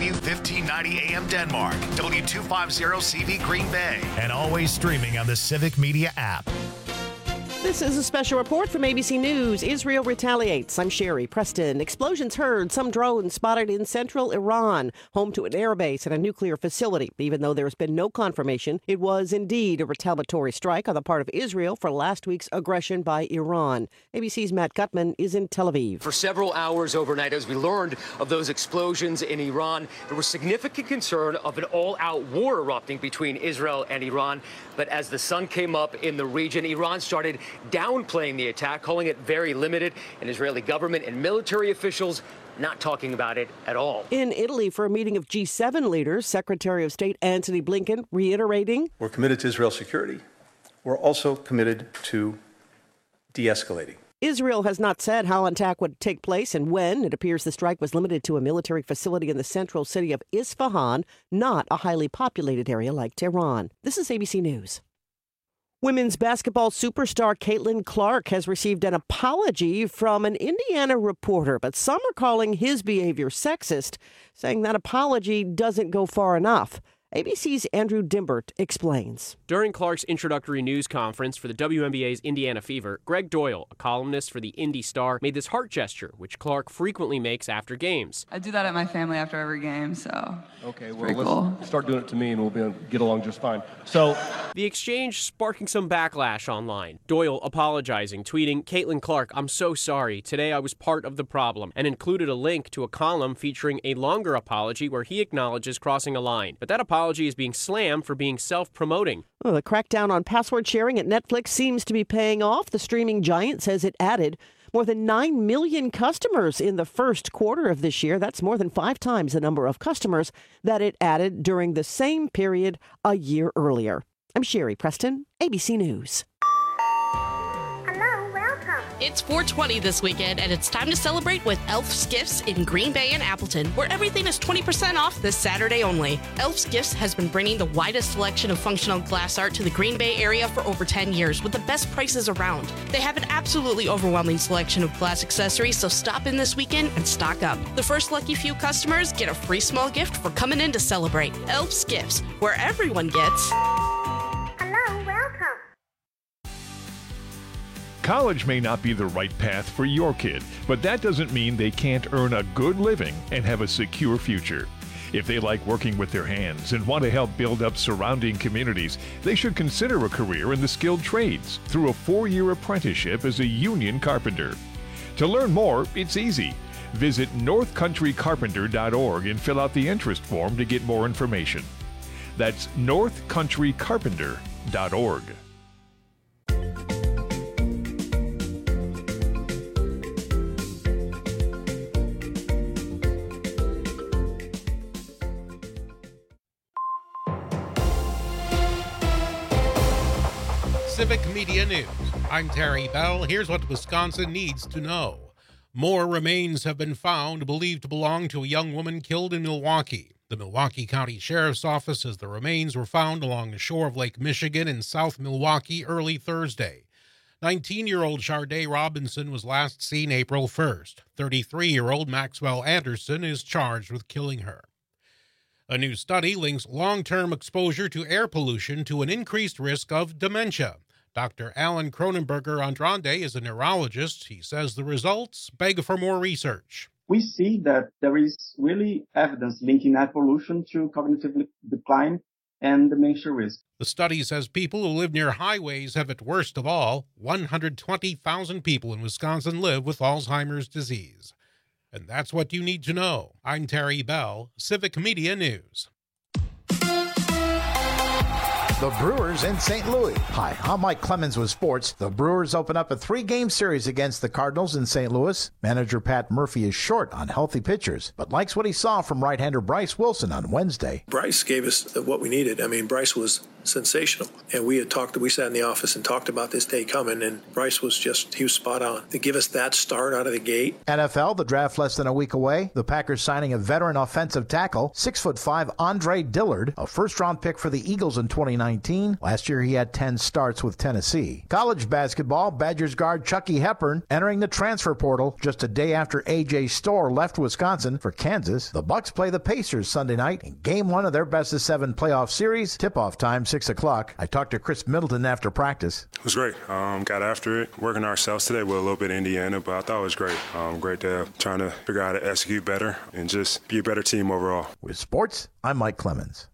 W1590 AM Denmark, W250CV Green Bay, and always streaming on the Civic Media app. This is a special report from ABC News. Israel retaliates. I'm Sherry Preston. Explosions heard. Some drones spotted in central Iran, home to an airbase and a nuclear facility. Even though there has been no confirmation, it was indeed a retaliatory strike on the part of Israel for last week's aggression by Iran. ABC's Matt Gutman is in Tel Aviv. For several hours overnight, as we learned of those explosions in Iran, there was significant concern of an all-out war erupting between Israel and Iran. But as the sun came up in the region, Iran started downplaying the attack, calling it very limited, and Israeli government and military officials not talking about it at all. In Italy, for a meeting of G7 leaders, Secretary of State Antony Blinken reiterating, we're committed to Israel's security. We're also committed to de-escalating. Israel has not said how an attack would take place and when. It appears the strike was limited to a military facility in the central city of Isfahan, not a highly populated area like Tehran. This is ABC News. Women's basketball superstar Caitlin Clark has received an apology from an Indiana reporter, but some are calling his behavior sexist, saying that apology doesn't go far enough. ABC's Andrew Dimbert explains. During Clark's introductory news conference for the WNBA's Indiana Fever, Greg Doyle, a columnist for the Indy Star, made this heart gesture, which Clark frequently makes after games. I do that at my family after every game, so okay, well, let's start doing it to me and we'll be able to get along just fine. So, the exchange sparking some backlash online. Doyle apologizing, tweeting, "Caitlin Clark, I'm so sorry. Today I was part of the problem," and included a link to a column featuring a longer apology where he acknowledges crossing a line. But that apology is being slammed for being self-promoting. Well, the crackdown on password sharing at Netflix seems to be paying off. The streaming giant says it added more than 9 million customers in the first quarter of this year. That's more than 5 times the number of customers that it added during the same period a year earlier. I'm Sherry Preston, ABC News. It's 420 this weekend, and it's time to celebrate with Elf's Gifts in Green Bay and Appleton, where everything is 20% off this Saturday only. Elf's Gifts has been bringing the widest selection of functional glass art to the Green Bay area for over 10 years with the best prices around. They have an absolutely overwhelming selection of glass accessories, so stop in this weekend and stock up. The first lucky few customers get a free small gift for coming in to celebrate. Elf's Gifts, where everyone gets... College may not be the right path for your kid, but that doesn't mean they can't earn a good living and have a secure future. If they like working with their hands and want to help build up surrounding communities, they should consider a career in the skilled trades through a 4-year apprenticeship as a union carpenter. To learn more, it's easy. Visit northcountrycarpenter.org and fill out the interest form to get more information. That's northcountrycarpenter.org. Civic Media News. I'm Terry Bell. Here's what Wisconsin needs to know. More remains have been found believed to belong to a young woman killed in Milwaukee. The Milwaukee County Sheriff's Office says the remains were found along the shore of Lake Michigan in South Milwaukee early Thursday. 19-year-old Sharday Robinson was last seen April 1st. 33-year-old Maxwell Anderson is charged with killing her. A new study links long-term exposure to air pollution to an increased risk of dementia. Dr. Alan Cronenberger Andrade is a neurologist. He says the results beg for more research. We see that there is really evidence linking air pollution to cognitive decline and dementia risk. The study says people who live near highways have it worst of all. 120,000 people in Wisconsin live with Alzheimer's disease. And that's what you need to know. I'm Terry Bell, Civic Media News. The Brewers in St. Louis. Hi, I'm Mike Clemens with sports. The Brewers open up a 3-game series against the Cardinals in St. Louis. Manager Pat Murphy is short on healthy pitchers, but likes what he saw from right-hander Bryce Wilson on Wednesday. Bryce gave us what we needed. I mean, Bryce was sensational. And we sat in the office and talked about this day coming, and Bryce he was spot on. To give us that start out of the gate. NFL, the draft less than a week away. The Packers signing a veteran offensive tackle, 6'5" Andre Dillard, a first-round pick for the Eagles in 2019. Last year he had 10 starts with Tennessee. College basketball, Badgers guard Chucky Hepburn entering the transfer portal just a day after A.J. Storr left Wisconsin for Kansas. The Bucks play the Pacers Sunday night in Game 1 of their best-of-7 playoff series. Tip-off time, 6 o'clock. I talked to Chris Middleton after practice. It was great. Got after it, working ourselves today with a little bit of Indiana, but I thought it was great. Great day, trying to figure out how to execute better and just be a better team overall. With sports, I'm Mike Clemens.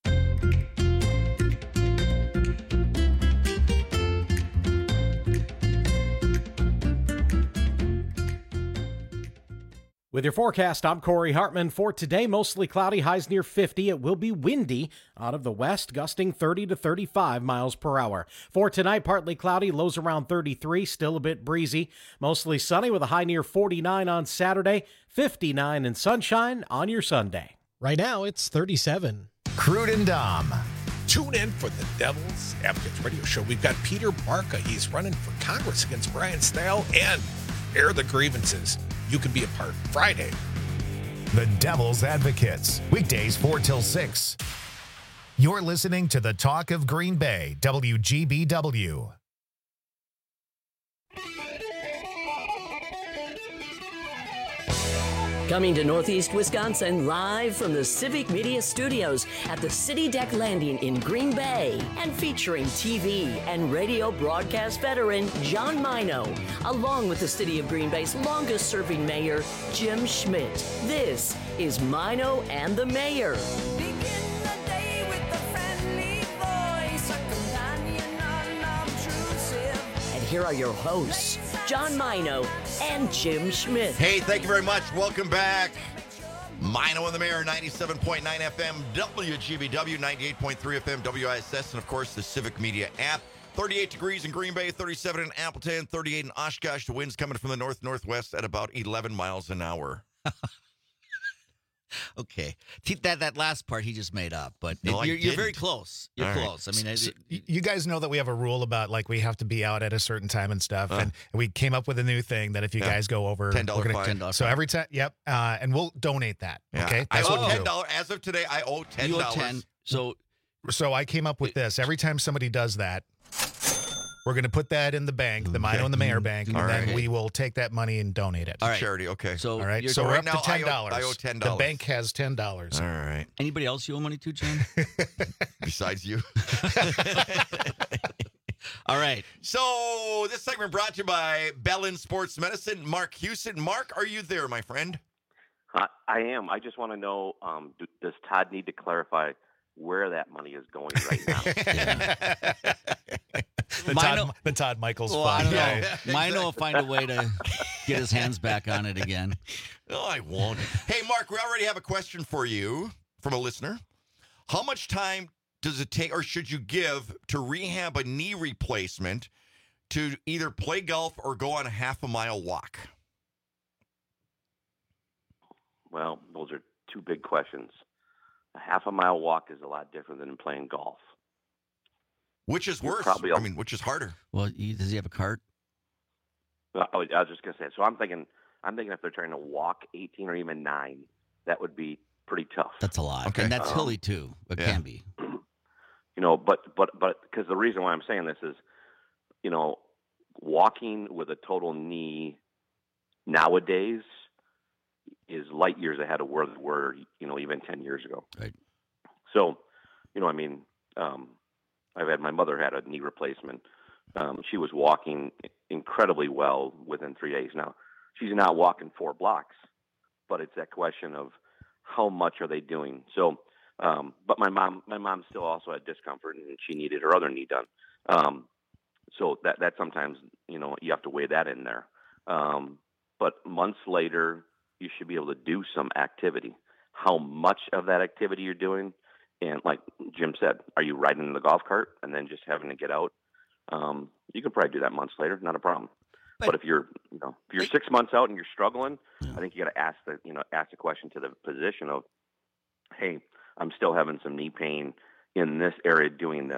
With your forecast, I'm Corey Hartman. For today, mostly cloudy, highs near 50. It will be windy out of the west, gusting 30 to 35 miles per hour. For tonight, partly cloudy, lows around 33, still a bit breezy. Mostly sunny with a high near 49 on Saturday, 59 and sunshine on your Sunday. Right now, it's 37. Crude and Dom. Tune in for the Devil's Advocates radio show. We've got Peter Barca. He's running for Congress against Brian Stahel, and air the grievances. You can be a part Friday. The Devil's Advocates, weekdays 4 till 6. You're listening to the Talk of Green Bay, WGBW. Coming to Northeast Wisconsin, live from the Civic Media Studios at the City Deck Landing in Green Bay, and featuring TV and radio broadcast veteran John Mino, along with the City of Green Bay's longest-serving mayor, Jim Schmidt. This is Mino and the Mayor. And here are your hosts, John Mino and Jim Schmidt. Hey, thank you very much. Welcome back. Mino and the Mayor, 97.9 FM, WGBW, 98.3 FM, WISS, and of course the Civic Media app. 38 degrees in Green Bay, 37 in Appleton, 38 in Oshkosh. The wind's coming from the north-northwest at about 11 miles an hour. Okay. That last part he just made up, but No, you're very close. You're All close. right. I mean, You guys know that we have a rule about, like, we have to be out at a certain time and stuff, and we came up with a new thing that if you guys go over... $10 we're gonna- fine. So every time, and we'll donate that, okay? I That's owe what we'll do. $10. As of today, I owe $10. You owe 10. So I came up with this. Every time somebody does that, we're going to put that in the bank, the Mino and the Mayor bank, and All then right. we will take that money and donate it. To charity, okay. So All right, you're- so we're right up now, to $10. I owe $10. The bank has $10. All right. Anybody else you owe money to, John? Besides you. All right. So this segment brought to you by Bellin Sports Medicine. Mark Houston. Mark, are you there, my friend? I am. I just want to know, does Todd need to clarify where that money is going right now? The Todd Michaels Well, I fund. don't know. Mino will find a way to get his hands back on it again. Oh, I won't. Hey, Mark, we already have a question for you from a listener. How much time does it take, or should you give, to rehab a knee replacement to either play golf or go on a half-a-mile walk? Well, those are two big questions. A half-a-mile walk is a lot different than playing golf. Which is You're worse? probably I mean, which is harder? Well, does he have a cart? I was just gonna say. So I'm thinking if they're trying to walk 18 or even 9, that would be pretty tough. That's a lot. Okay. And that's hilly, too. It can be. You know, but because the reason why I'm saying this is, you know, walking with a total knee nowadays is light years ahead of where they were, you know, even 10 years ago. Right. So, you know, I mean, my mother had a knee replacement. She was walking incredibly well within 3 days. Now, she's not walking 4 blocks, but it's that question of how much are they doing? So, but my mom still also had discomfort, and she needed her other knee done. So that sometimes, you know, you have to weigh that in there. But months later, you should be able to do some activity. How much of that activity you're doing, and like Jim said, are you riding in the golf cart and then just having to get out? You can probably do that months later, not a problem. But if you're 6 months out and you're struggling, I think you got to ask the question to the physician of, hey, I'm still having some knee pain in this area doing this.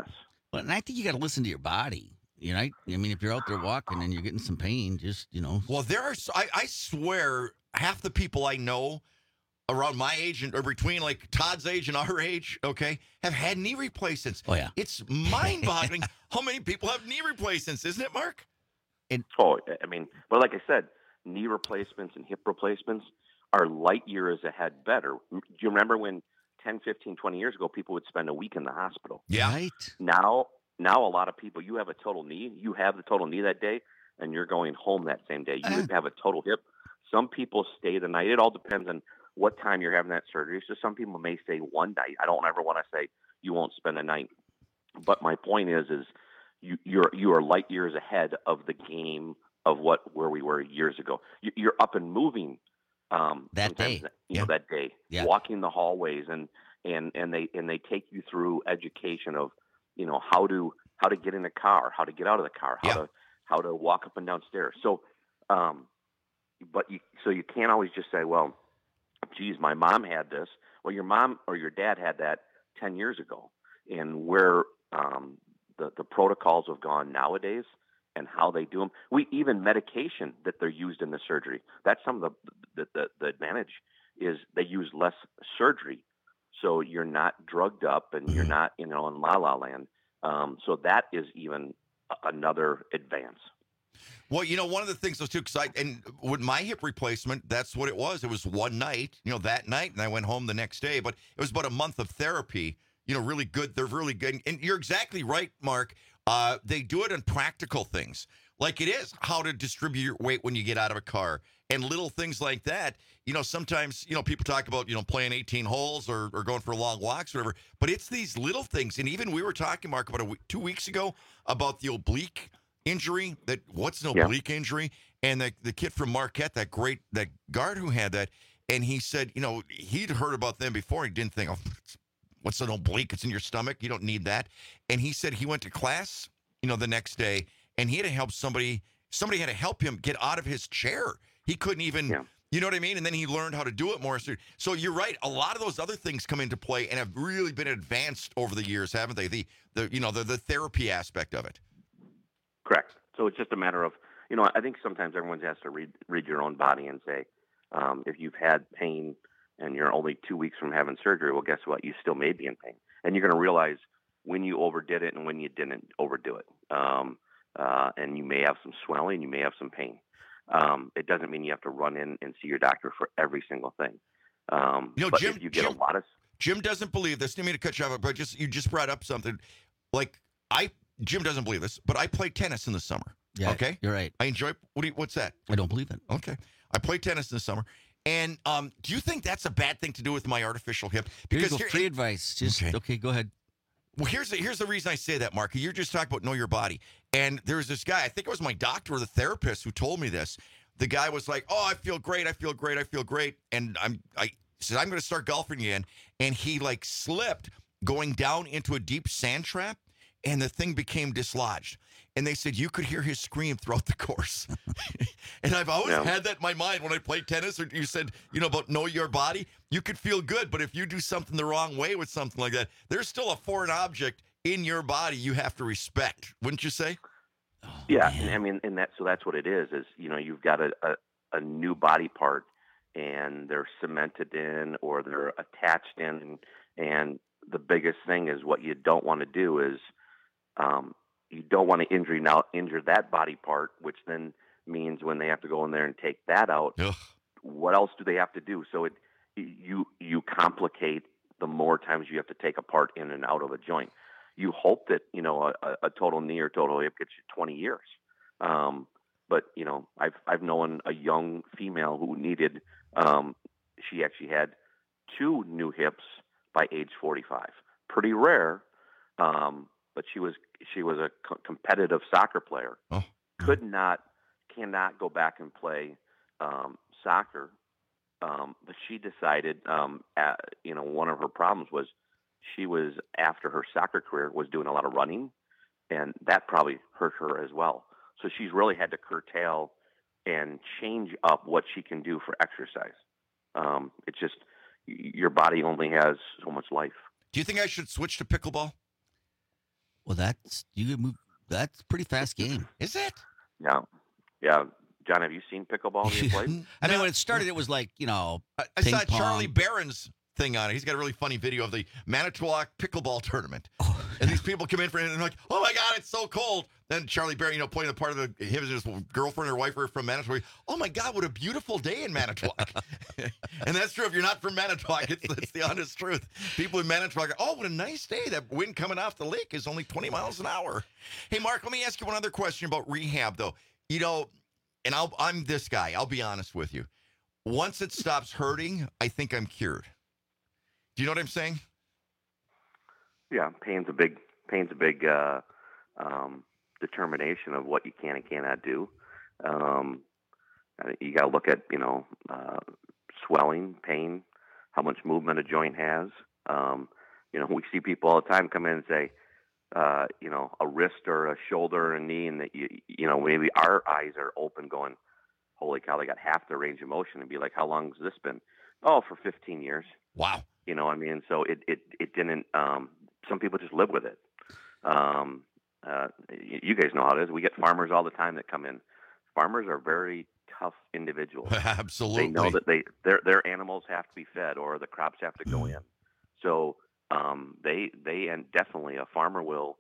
Well, and I think you got to listen to your body. You know, I mean, if you're out there walking and you're getting some pain, just, Well, there are, I swear, half the people I know around my age or between like Todd's age and our age, okay, have had knee replacements. Oh, yeah. It's mind-boggling how many people have knee replacements, isn't it, Mark? But like I said, knee replacements and hip replacements are light years ahead better. Do you remember when 10, 15, 20 years ago, people would spend a week in the hospital? Yeah. Right. Now a lot of people, you have a total knee, you have the total knee that day, and you're going home that same day. You have a total hip. Some people stay the night. It all depends on what time you're having that surgery. So some people may stay one night. I don't ever want to say you won't spend a night. But my point is you are light years ahead of the game of where we were years ago. You're up and moving that day. That day, walking the hallways, and they take you through education of how to get in a car, how to get out of the car, how to walk up and down stairs. So, you can't always just say, well, geez, my mom had this. Well, your mom or your dad had that 10 years ago, and where the protocols have gone nowadays and how they do them. Even medication that they're used in the surgery. That's some of the advantage is they use less surgery, so you're not drugged up and you're not in la-la land. So that is even another advance. Well, one of the things, too, and with my hip replacement, that's what it was. It was one night, that night, and I went home the next day. But it was about a month of therapy, really good. They're really good. And you're exactly right, Mark. They do it on practical things, like it is how to distribute your weight when you get out of a car and little things like that. Sometimes, people talk about, playing 18 holes or going for long walks or whatever. But it's these little things. And even we were talking, Mark, about 2 weeks ago about the oblique injury. What's an oblique injury? And the kid from Marquette, that guard who had that, and he said, he'd heard about them before. He didn't think, what's an oblique? It's in your stomach. You don't need that. And he said he went to class, the next day, and he had to help somebody had to help him get out of his chair. He couldn't even, you know what I mean? And then he learned how to do it more. So you're right. A lot of those other things come into play and have really been advanced over the years, haven't they? The therapy aspect of it. Correct. So it's just a matter of, I think sometimes everyone has to read your own body and say, if you've had pain and you're only 2 weeks from having surgery, well, guess what? You still may be in pain. And you're going to realize when you overdid it and when you didn't overdo it. And you may have some swelling, you may have some pain. It doesn't mean you have to run in and see your doctor for every single thing. But Jim, if you get a lot of... Jim doesn't believe this. Didn't mean to cut you off, but you just brought up something. Jim doesn't believe this, but I played tennis in the summer. Yeah, okay? You're right. I enjoy. What's that? I don't believe it. Okay. I played tennis in the summer. And do you think that's a bad thing to do with my artificial hip? Because free advice. Okay, go ahead. Well, here's the reason I say that, Mark. You're just talking about know your body. And there's this guy, I think it was my doctor or the therapist who told me this. The guy was like, oh, I feel great. And I said, I'm going to start golfing again. And he slipped going down into a deep sand trap. And the thing became dislodged. And they said you could hear his scream throughout the course. And I've always had that in my mind when I played tennis. Or you said, about know your body. You could feel good, but if you do something the wrong way with something like that, there's still a foreign object in your body you have to respect. Wouldn't you say? Yeah, I mean, so that's what it is. You've got a new body part, and they're cemented in or they're attached in, and the biggest thing is what you don't want to do is you don't want to injure that body part, which then means when they have to go in there and take that out, what else do they have to do? So you complicate the more times you have to take a part in and out of a joint. You hope that a total knee or total hip gets you 20 years. But I've known a young female who needed she actually had 2 new hips by age 45. Pretty rare. But she was a competitive soccer player. Cannot go back and play soccer. But she decided, one of her problems was she was, after her soccer career, was doing a lot of running, and that probably hurt her as well. So she's really had to curtail and change up what she can do for exercise. It's just your body only has so much life. Do you think I should switch to pickleball? Well, that's a pretty fast game. Is it? Yeah. John, have you seen pickleball being played? I mean, when it started, it was like, I saw Charlie Barron's thing on it. He's got a really funny video of the Manitowoc pickleball tournament. And these people come in for it and they're like, oh my God, it's so cold. Then Charlie Barron, playing the part of him and his girlfriend or wife are from Manitowoc. Oh my God, what a beautiful day in Manitowoc. And that's true. If you're not from Manitowoc, it's the honest truth. People in Manitowoc, oh, what a nice day. That wind coming off the lake is only 20 miles an hour. Hey, Mark, let me ask you one other question about rehab, though. And I'm this guy. I'll be honest with you. Once it stops hurting, I think I'm cured. Do you know what I'm saying? Yeah, pain's a big determination of what you can and cannot do. You got to look at swelling, pain, how much movement a joint has. We see people all the time come in and say, a wrist or a shoulder or a knee, and that maybe our eyes are open, going, "Holy cow, they got half the range of motion," and be like, "How long has this been?" "Oh, for 15 years." Wow. So it didn't. Some people just live with it. You guys know how it is. We get farmers all the time that come in. Farmers are very tough individuals. Absolutely. They know that their animals have to be fed or the crops have to go in. So and definitely a farmer will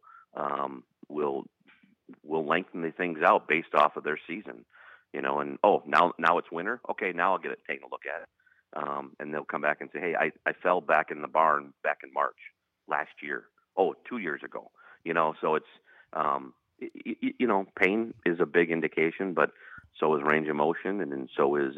lengthen the things out based off of their season. And now it's winter. Okay, now I'll get it, taking a look at it. And they'll come back and say, "Hey, I fell back in the barn back in March last year. 2 years ago." So it's pain is a big indication, but so is range of motion, and then so is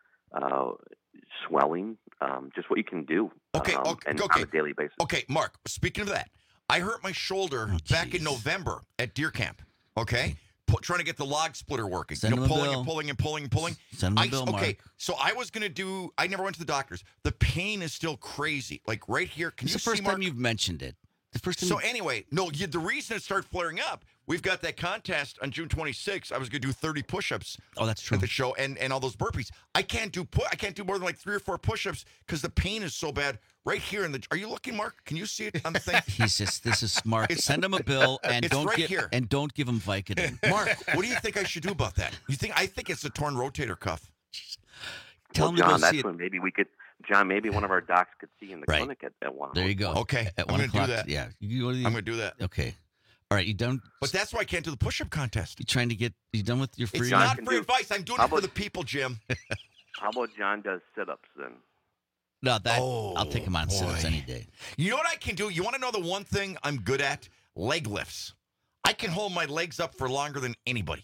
swelling. Just what you can do on a daily basis. Okay, Mark. Speaking of that, I hurt my shoulder back in November at deer camp. Okay. Trying to get the log splitter working. Pulling and pulling and pulling and pulling. Send him a bill, Mark. Okay, so I was going to I never went to the doctors. The pain is still crazy. Like right here. Can you see, It's the first Mark? time you've mentioned it. Anyway, the reason it started flaring up, we've got that contest on June 26th. I was going to do 30 push-ups. Oh, that's true. At the show and all those burpees. I can't do more than like 3 or 4 push-ups because the pain is so bad right here in the. Are you looking, Mark? Can you see it on the thing? This is smart. Send him a bill and don't give him Vicodin. Mark, what do you think I should do about that? I think it's a torn rotator cuff. Tell him John, to go that's see it. when maybe we could. John, maybe one of our docs could see in the clinic at 1 o'clock. There you go. Okay, At I'm 1 going to do o'clock. that. Yeah. I'm going to do that. Okay. All right. You done? But that's why I can't do the push-up contest. You done with your free? It's not free advice. I'm doing it for the people, Jim. How about John does sit-ups then? No, I'll take him on sit-ups any day. You know what I can do? You want to know the one thing I'm good at? Leg lifts. I can hold my legs up for longer than anybody.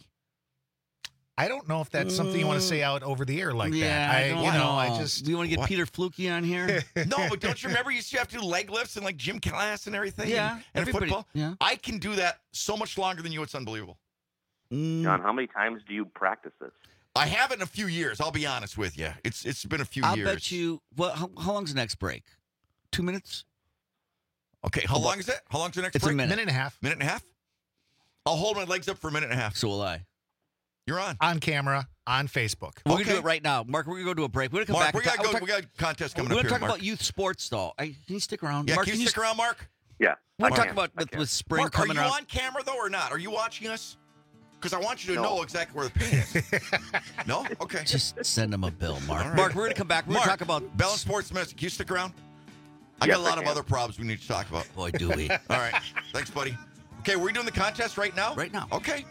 I don't know if that's something you want to say out over the air like that. I don't know. I just. Do you want to get Peter Fluke on here? No, but don't you remember you used to have to do leg lifts and like gym class and everything? Yeah. And football? Yeah. I can do that so much longer than you. It's unbelievable. John, how many times do you practice this? I haven't in a few years. I'll be honest with you. It's been a few years. I'll bet you. Well, how long's the next break? 2 minutes? Okay. How long is it? How long's the next It's break? a minute. Minute and a half. Minute and a half? I'll hold my legs up for a minute and a half. So will I. You're on. On camera, on Facebook. We're going to do it right now. Mark, we're going to go to a break. We're going to come back. We got a contest coming up We're here, going to talk Mark. about youth sports, though. Can you stick around? Yeah, Mark, can you stick around, Mark? Yeah. We're talking about with spring Mark, coming are you around. on camera, though, or not? Are you watching us? Because I want you to know exactly where the pain is. No? Okay. Just send him a bill, Mark. Right. Mark, we're going to come back. We're going to talk about Bell and Sports Medicine. Can you stick around? I got a lot of other problems we need to talk about. Boy, do we. All right. Thanks, buddy. Okay, we're doing the contest right now? Right now. Okay.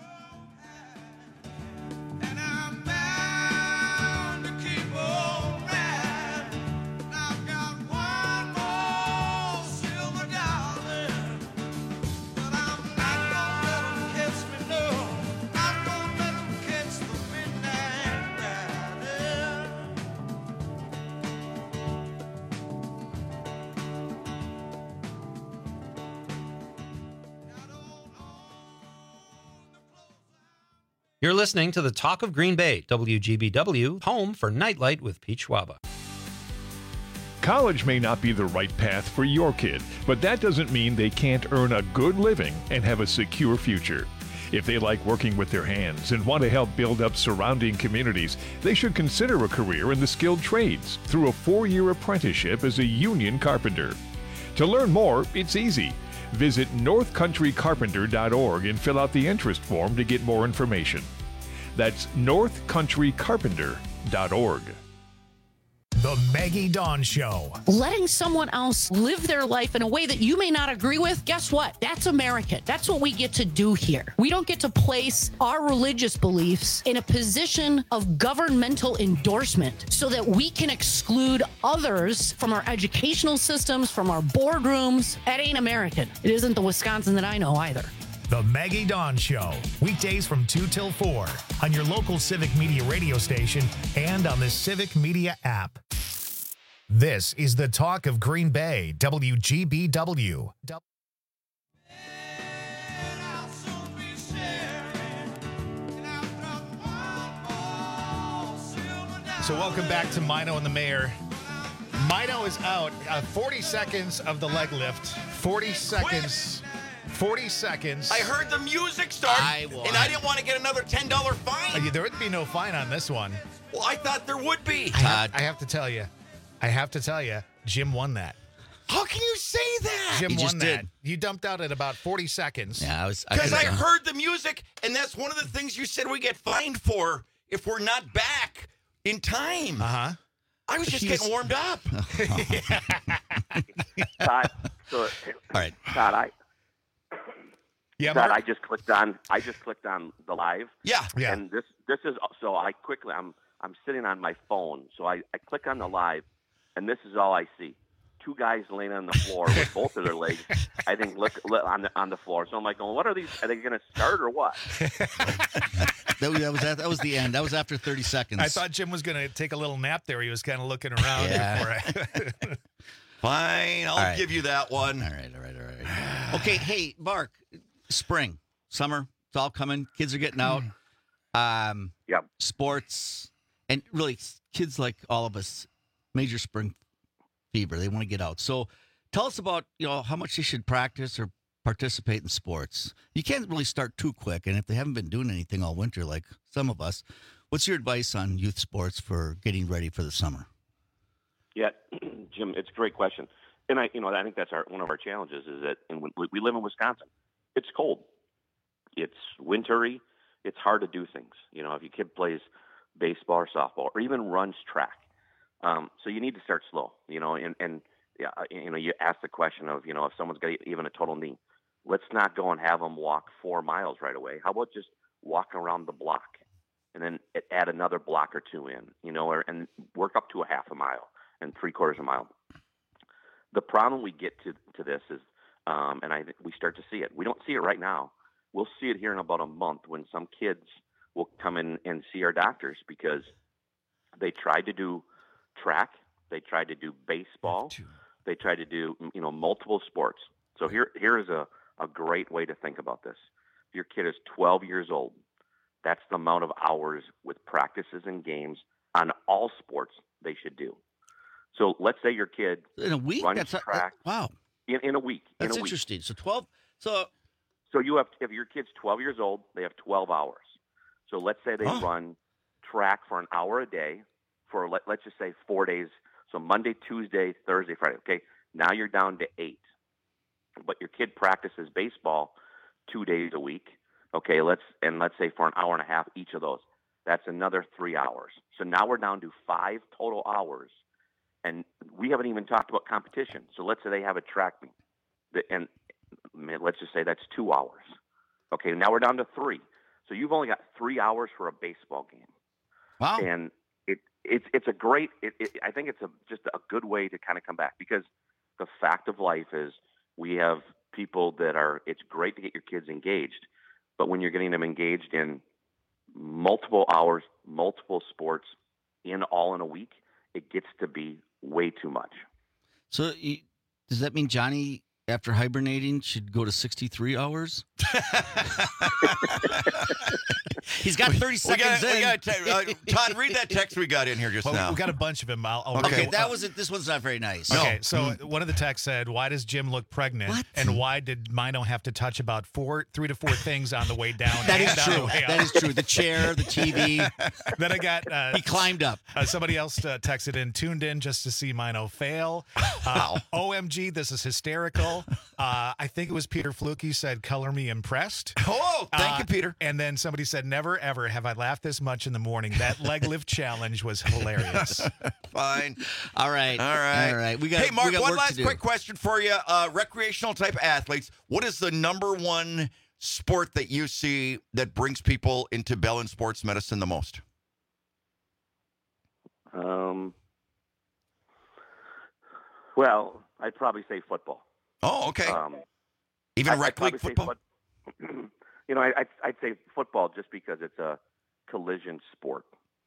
You're listening to the Talk of Green Bay, WGBW, home for Nightlight with Pete Schwaba. College may not be the right path for your kid, but that doesn't mean they can't earn a good living and have a secure future. If they like working with their hands and want to help build up surrounding communities, they should consider a career in the skilled trades through a 4-year apprenticeship as a union carpenter. To learn more, it's easy. Visit northcountrycarpenter.org and fill out the interest form to get more information. That's northcountrycarpenter.org. The Maggie Dawn Show. Letting someone else live their life in a way that you may not agree with, guess what? That's American. That's what we get to do here. We don't get to place our religious beliefs in a position of governmental endorsement so that we can exclude others from our educational systems, from our boardrooms. That ain't American. It isn't the Wisconsin that I know either. The Maggie Dawn Show. Weekdays from 2 till 4 on your local Civic Media radio station and on the Civic Media app. This is the talk of Green Bay, WGBW. So welcome back to Mino and the Mayor. Mino is out. 40 seconds of the leg lift. 40 seconds. 40 seconds. I heard the music start, and I didn't want to get another $10 fine. There would be no fine on this one. Well, I thought there would be. I have to tell you, Jim won that. How can you say that? Jim won that. You dumped out at about 40 seconds. Yeah, because I heard the music, and that's one of the things you said we get fined for if we're not back in time. Uh-huh. I was just getting warmed up. Todd, all right. Todd, Yeah, Todd, I just clicked on the live. Yeah. And this is so I quickly I'm sitting on my phone, so I click on the live, and this is all I see: two guys laying on the floor with both of their legs. I think look on the floor. So I'm like, what are these? Are they going to start or what? That was the end. That was after 30 seconds. I thought Jim was going to take a little nap there. He was kind of looking around. Yeah. Fine, I'll give you that one. All right. Okay, hey, Mark. Spring, summer, it's all coming. Kids are getting out. Sports, and really, kids like all of us, major spring fever. They want to get out. So, tell us about how much they should practice or participate in sports. You can't really start too quick, and if they haven't been doing anything all winter, like some of us, what's your advice on youth sports for getting ready for the summer? Yeah, Jim, it's a great question, and I think that's one of our challenges is that we live in Wisconsin. It's cold. It's wintry. It's hard to do things. If your kid plays baseball or softball or even runs track, so you need to start slow. You ask the question of if someone's got even a total knee, let's not go and have them walk 4 miles right away. How about just walking around the block and then add another block or two in, and work up to a half a mile and 3/4 a mile. The problem we get to this is. And I think we start to see it. We don't see it right now. We'll see it here in about a month when some kids will come in and see our doctors because they tried to do track, they tried to do baseball, they tried to do multiple sports. So here is a great way to think about this. If your kid is 12 years old, that's the amount of hours with practices and games on all sports they should do. So let's say your kid in a week runs track. Wow. In a week. That's interesting. So 12. So you have, if your kid's 12 years old, they have 12 hours. So let's say they run track for an hour a day for let's just say 4 days. So Monday, Tuesday, Thursday, Friday. Okay, now you're down to 8. But your kid practices baseball 2 days a week. Okay, let's say for an hour and a half each of those. That's another 3 hours. So now we're down to 5 total hours. And we haven't even talked about competition. So let's say they have a track meet, and let's just say that's 2 hours. Okay, now we're down to 3. So you've only got 3 hours for a baseball game. Wow! And it's a great. I think it's just a good way to kind of come back because the fact of life is we have people that are. It's great to get your kids engaged, but when you're getting them engaged in multiple hours, multiple sports, all in a week, it gets to be way too much. So does that mean Johnny, after hibernating, should go to 63 hours? He's got 30 seconds in. Todd, read that text we got in here just now. We got a bunch of them. Okay, this one's not very nice. Okay, so one of the texts said, "Why does Jim look pregnant? What? And why did Mino have to touch about 3 to 4 things on the way down?" That is and on true. the way up? That is true. The chair, the TV. Then I got he climbed up. Somebody else texted in, tuned in just to see Mino fail. OMG, this is hysterical. I think it was Peter Fluke said, "Color me impressed." Oh, thank you, Peter. And then somebody said, "Never ever have I laughed this much in the morning. That leg lift challenge was hilarious." Fine. All right. Hey, Mark, one last quick question for you. Recreational type athletes, what is the number one sport that you see that brings people into Bellin Sports Medicine the most? Well, I'd probably say football. Oh, okay. Even rec league football? I'd say football just because it's a collision sport.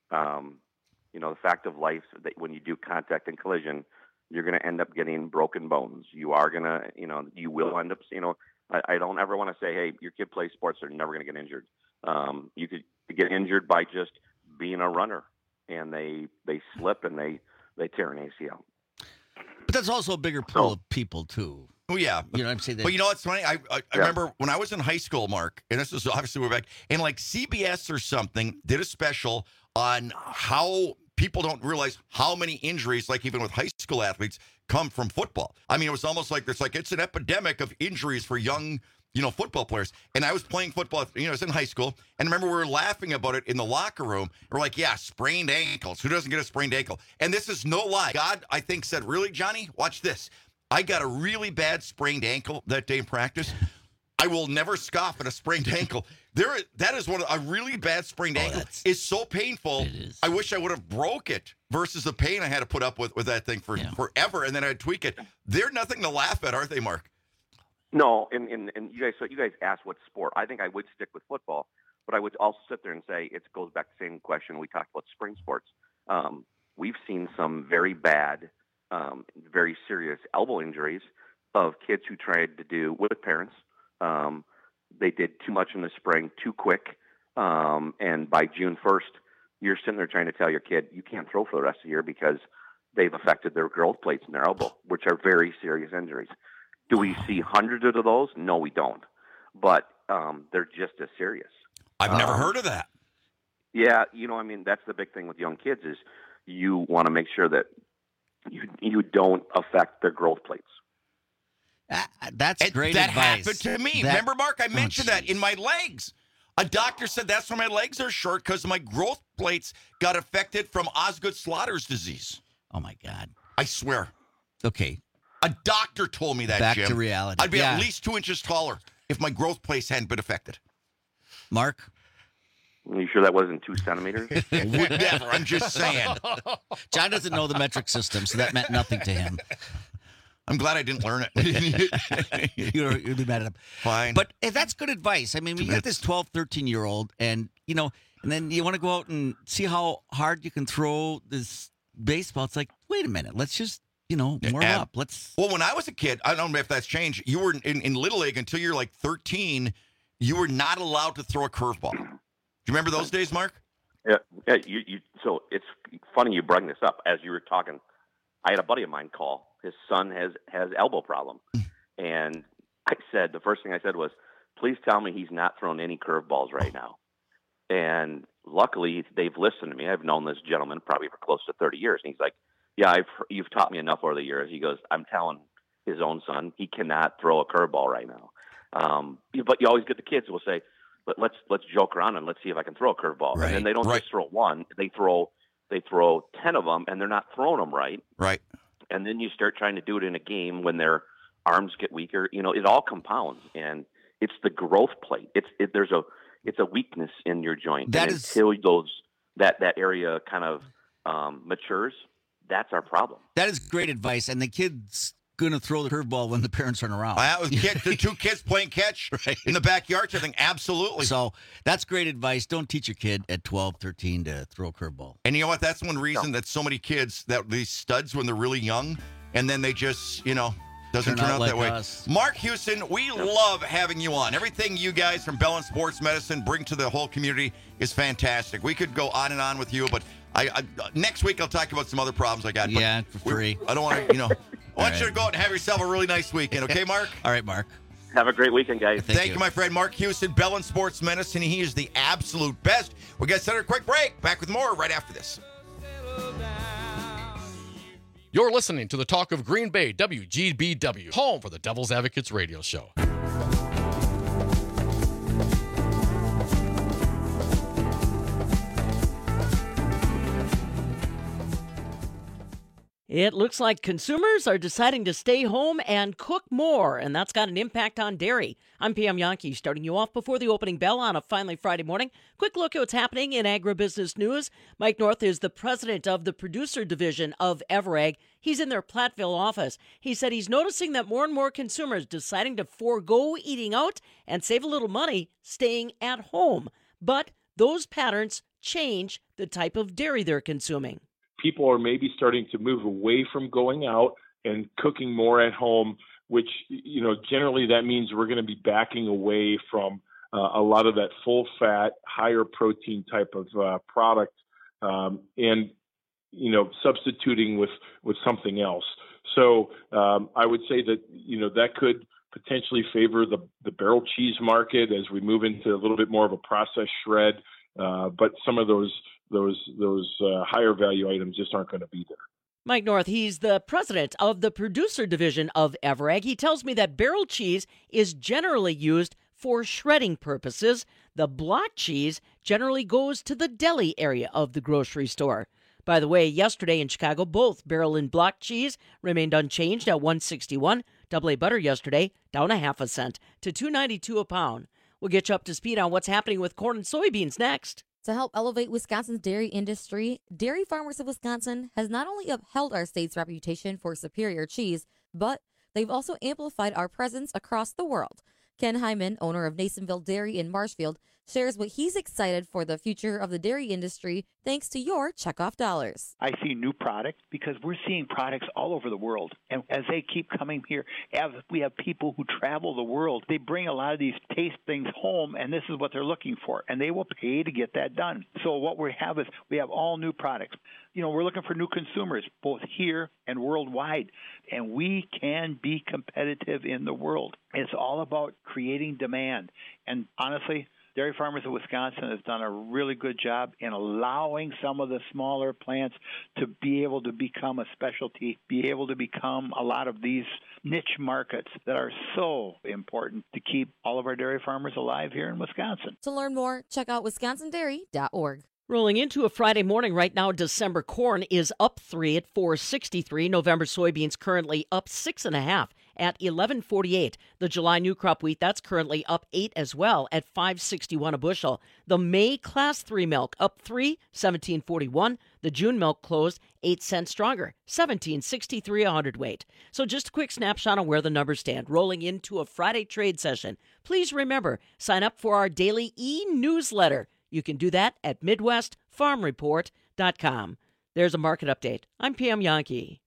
The fact of life that when you do contact and collision, you're going to end up getting broken bones. You are going to, you will end up, I don't ever want to say, hey, your kid plays sports, they're never going to get injured. You could get injured by just being a runner, and they slip and they tear an ACL. But that's also a bigger pool of people, too. Oh, yeah. You know what I'm saying? But you know what's funny? I remember when I was in high school, Mark, and this is obviously we're back, and like CBS or something did a special on how people don't realize how many injuries, like even with high school athletes, come from football. I mean, it was almost like it's an epidemic of injuries for young, football players. And I was playing football, I was in high school, and remember we were laughing about it in the locker room. We're like, yeah, sprained ankles. Who doesn't get a sprained ankle? And this is no lie. God, I think, said, really, Johnny? Watch this. I got a really bad sprained ankle that day in practice. I will never scoff at a sprained ankle. That is a really bad sprained ankle. It's so painful. I wish I would have broke it versus the pain I had to put up with that thing for forever, and then I'd tweak it. They're nothing to laugh at, aren't they, Mark? No, and you guys asked what sport. I think I would stick with football, but I would also sit there and say it goes back to the same question we talked about spring sports. We've seen some very bad, very serious elbow injuries of kids who tried to do with parents. They did too much in the spring, too quick, and by June 1st, you're sitting there trying to tell your kid you can't throw for the rest of the year because they've affected their growth plates in their elbow, which are very serious injuries. Do we see hundreds of those? No, we don't. But they're just as serious. I've never heard of that. Yeah, that's the big thing with young kids is you want to make sure that you don't affect their growth plates. That's great that advice. Happened to me. Remember, Mark, I mentioned that in my legs. A doctor said that's why my legs are short because my growth plates got affected from Osgood-Schlatters disease. Oh, my God. I swear. Okay. A doctor told me that, Back Jim. to reality. I'd be at least 2 inches taller if my growth plates hadn't been affected. Mark? Are you sure that wasn't 2 centimeters? Would never. I'm just saying. John doesn't know the metric system, so that meant nothing to him. I'm glad I didn't learn it. You'll be mad at him. Fine. But that's good advice. I mean, when you got this 12, 13-year-old, and, and then you want to go out and see how hard you can throw this baseball. It's like, wait a minute. Let's just, warm up. Well, when I was a kid, I don't know if that's changed. You were in Little League until you're like 13. You were not allowed to throw a curveball. Do you remember those days, Mark? Yeah. So it's funny you bring this up. As you were talking, I had a buddy of mine call. His son has elbow problem. And the first thing I said was, please tell me he's not throwing any curveballs right now. And luckily, they've listened to me. I've known this gentleman probably for close to 30 years. And he's like, yeah, you've taught me enough over the years. He goes, I'm telling his own son he cannot throw a curveball right now. But you always get the kids who will say, but let's joke around and let's see if I can throw a curveball. Right. And then they don't just throw one. They throw 10 of them, and they're not throwing them right. Right. And then you start trying to do it in a game when their arms get weaker. It all compounds, and it's the growth plate. It's a weakness in your joint. Until that area kind of matures, that's our problem. That is great advice, and the kid's going to throw the curveball when the parents aren't around. The 2 kids playing catch in the backyard, I think, absolutely. So that's great advice. Don't teach your kid at 12, 13 to throw a curveball. And you know what? That's one reason that so many kids, that these studs when they're really young, and then they just, Doesn't turn out that way. Mark Houston, we love having you on. Everything you guys from Bell and Sports Medicine bring to the whole community is fantastic. We could go on and on with you, but I next week I'll talk about some other problems I got. Yeah, for free. I don't want to, I want you to go out and have yourself a really nice weekend. Okay, Mark? All right, Mark. Have a great weekend, guys. Thank you, my friend Mark Houston, Bell and Sports Medicine. He is the absolute best. We got to set a quick break. Back with more right after this. You're listening to the Talk of Green Bay, WGBW, home for the Devil's Advocates radio show. It looks like consumers are deciding to stay home and cook more, and that's got an impact on dairy. I'm Pam Yankee, starting you off before the opening bell on a finally Friday morning. Quick look at what's happening in agribusiness news. Mike North is the president of the producer division of Everag. He's in their Platteville office. He said he's noticing that more and more consumers deciding to forego eating out and save a little money staying at home. But those patterns change the type of dairy they're consuming. People are maybe starting to move away from going out and cooking more at home, which, generally that means we're going to be backing away from a lot of that full fat, higher protein type of product and substituting with something else. So I would say that, that could potentially favor the barrel cheese market as we move into a little bit more of a processed shred. But some of those higher value items just aren't going to be there. Mike North, he's the president of the producer division of Everag. He tells me that barrel cheese is generally used for shredding purposes. The block cheese generally goes to the deli area of the grocery store. By the way, yesterday in Chicago, both barrel and block cheese remained unchanged at $1.61. Double A butter yesterday down 0.5 cents to $2.92 a pound. We'll get you up to speed on what's happening with corn and soybeans next. To help elevate Wisconsin's dairy industry, Dairy Farmers of Wisconsin has not only upheld our state's reputation for superior cheese, but they've also amplified our presence across the world. Ken Hyman, owner of Nasonville Dairy in Marshfield, shares what he's excited for the future of the dairy industry thanks to your checkoff dollars. I see new products because we're seeing products all over the world. And as they keep coming here, as we have people who travel the world, they bring a lot of these taste things home, and this is what they're looking for. And they will pay to get that done. So what we have is we have all new products. We're looking for new consumers, both here and worldwide. And we can be competitive in the world. It's all about creating demand. And honestly, Dairy Farmers of Wisconsin has done a really good job in allowing some of the smaller plants to be able to become a specialty, be able to become a lot of these niche markets that are so important to keep all of our dairy farmers alive here in Wisconsin. To learn more, check out wisconsindairy.org. Rolling into a Friday morning right now, December corn is up 3 at $4.63. November soybeans currently up 6.5 at $11.48. The July new crop wheat, that's currently up 8 as well at $5.61 a bushel. The May class 3 milk up 3, $17.41. The June milk closed 8 cents stronger, $17.63 a hundredweight. So just a quick snapshot on where the numbers stand. Rolling into a Friday trade session. Please remember, sign up for our daily e-newsletter. You can do that at MidwestFarmReport.com. There's a market update. I'm Pam Yankee.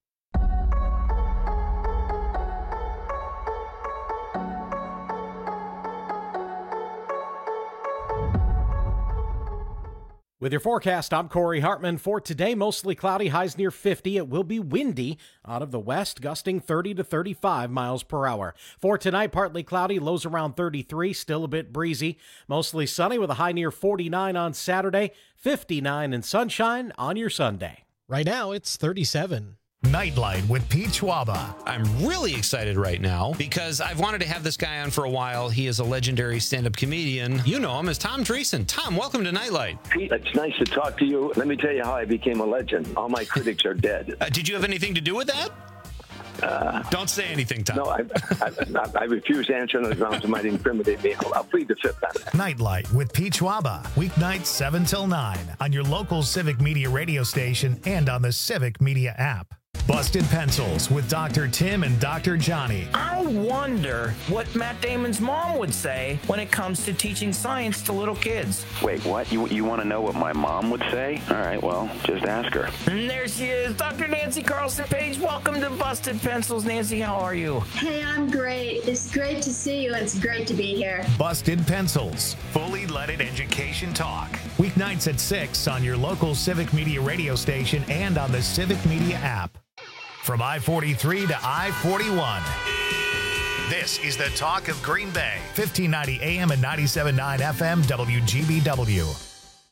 With your forecast, I'm Corey Hartman. For today, mostly cloudy, highs near 50. It will be windy out of the west, gusting 30 to 35 miles per hour. For tonight, partly cloudy, lows around 33, still a bit breezy. Mostly sunny with a high near 49 on Saturday, 59 and sunshine on your Sunday. Right now, it's 37. Nightlight with Pete Schwaba. I'm really excited right now because I've wanted to have this guy on for a while. He is a legendary stand-up comedian. You know him as Tom Dreesen. Tom, welcome to Nightlight. Pete, it's nice to talk to you. Let me tell you how I became a legend. All my critics are dead. Did you have anything to do with that? Don't say anything, Tom. No, I refuse to answer on the grounds it might incriminate me. I'll plead the fifth on that. Nightlight with Pete Schwaba. Weeknights 7 till 9 on your local Civic Media radio station and on the Civic Media app. Busted Pencils with Dr. Tim and Dr. Johnny. I wonder what Matt Damon's mom would say when it comes to teaching science to little kids. Wait, what? You want to know what my mom would say? All right, well, just ask her. And there she is, Dr. Nancy Carlson Page. Welcome to Busted Pencils. Nancy, how are you? Hey, I'm great. It's great to see you. It's great to be here. Busted Pencils, fully leaded education talk. Weeknights at 6 on your local Civic Media radio station and on the Civic Media app. From I-43 to I-41. This is the talk of Green Bay. 1590 AM and 97.9 FM WGBW.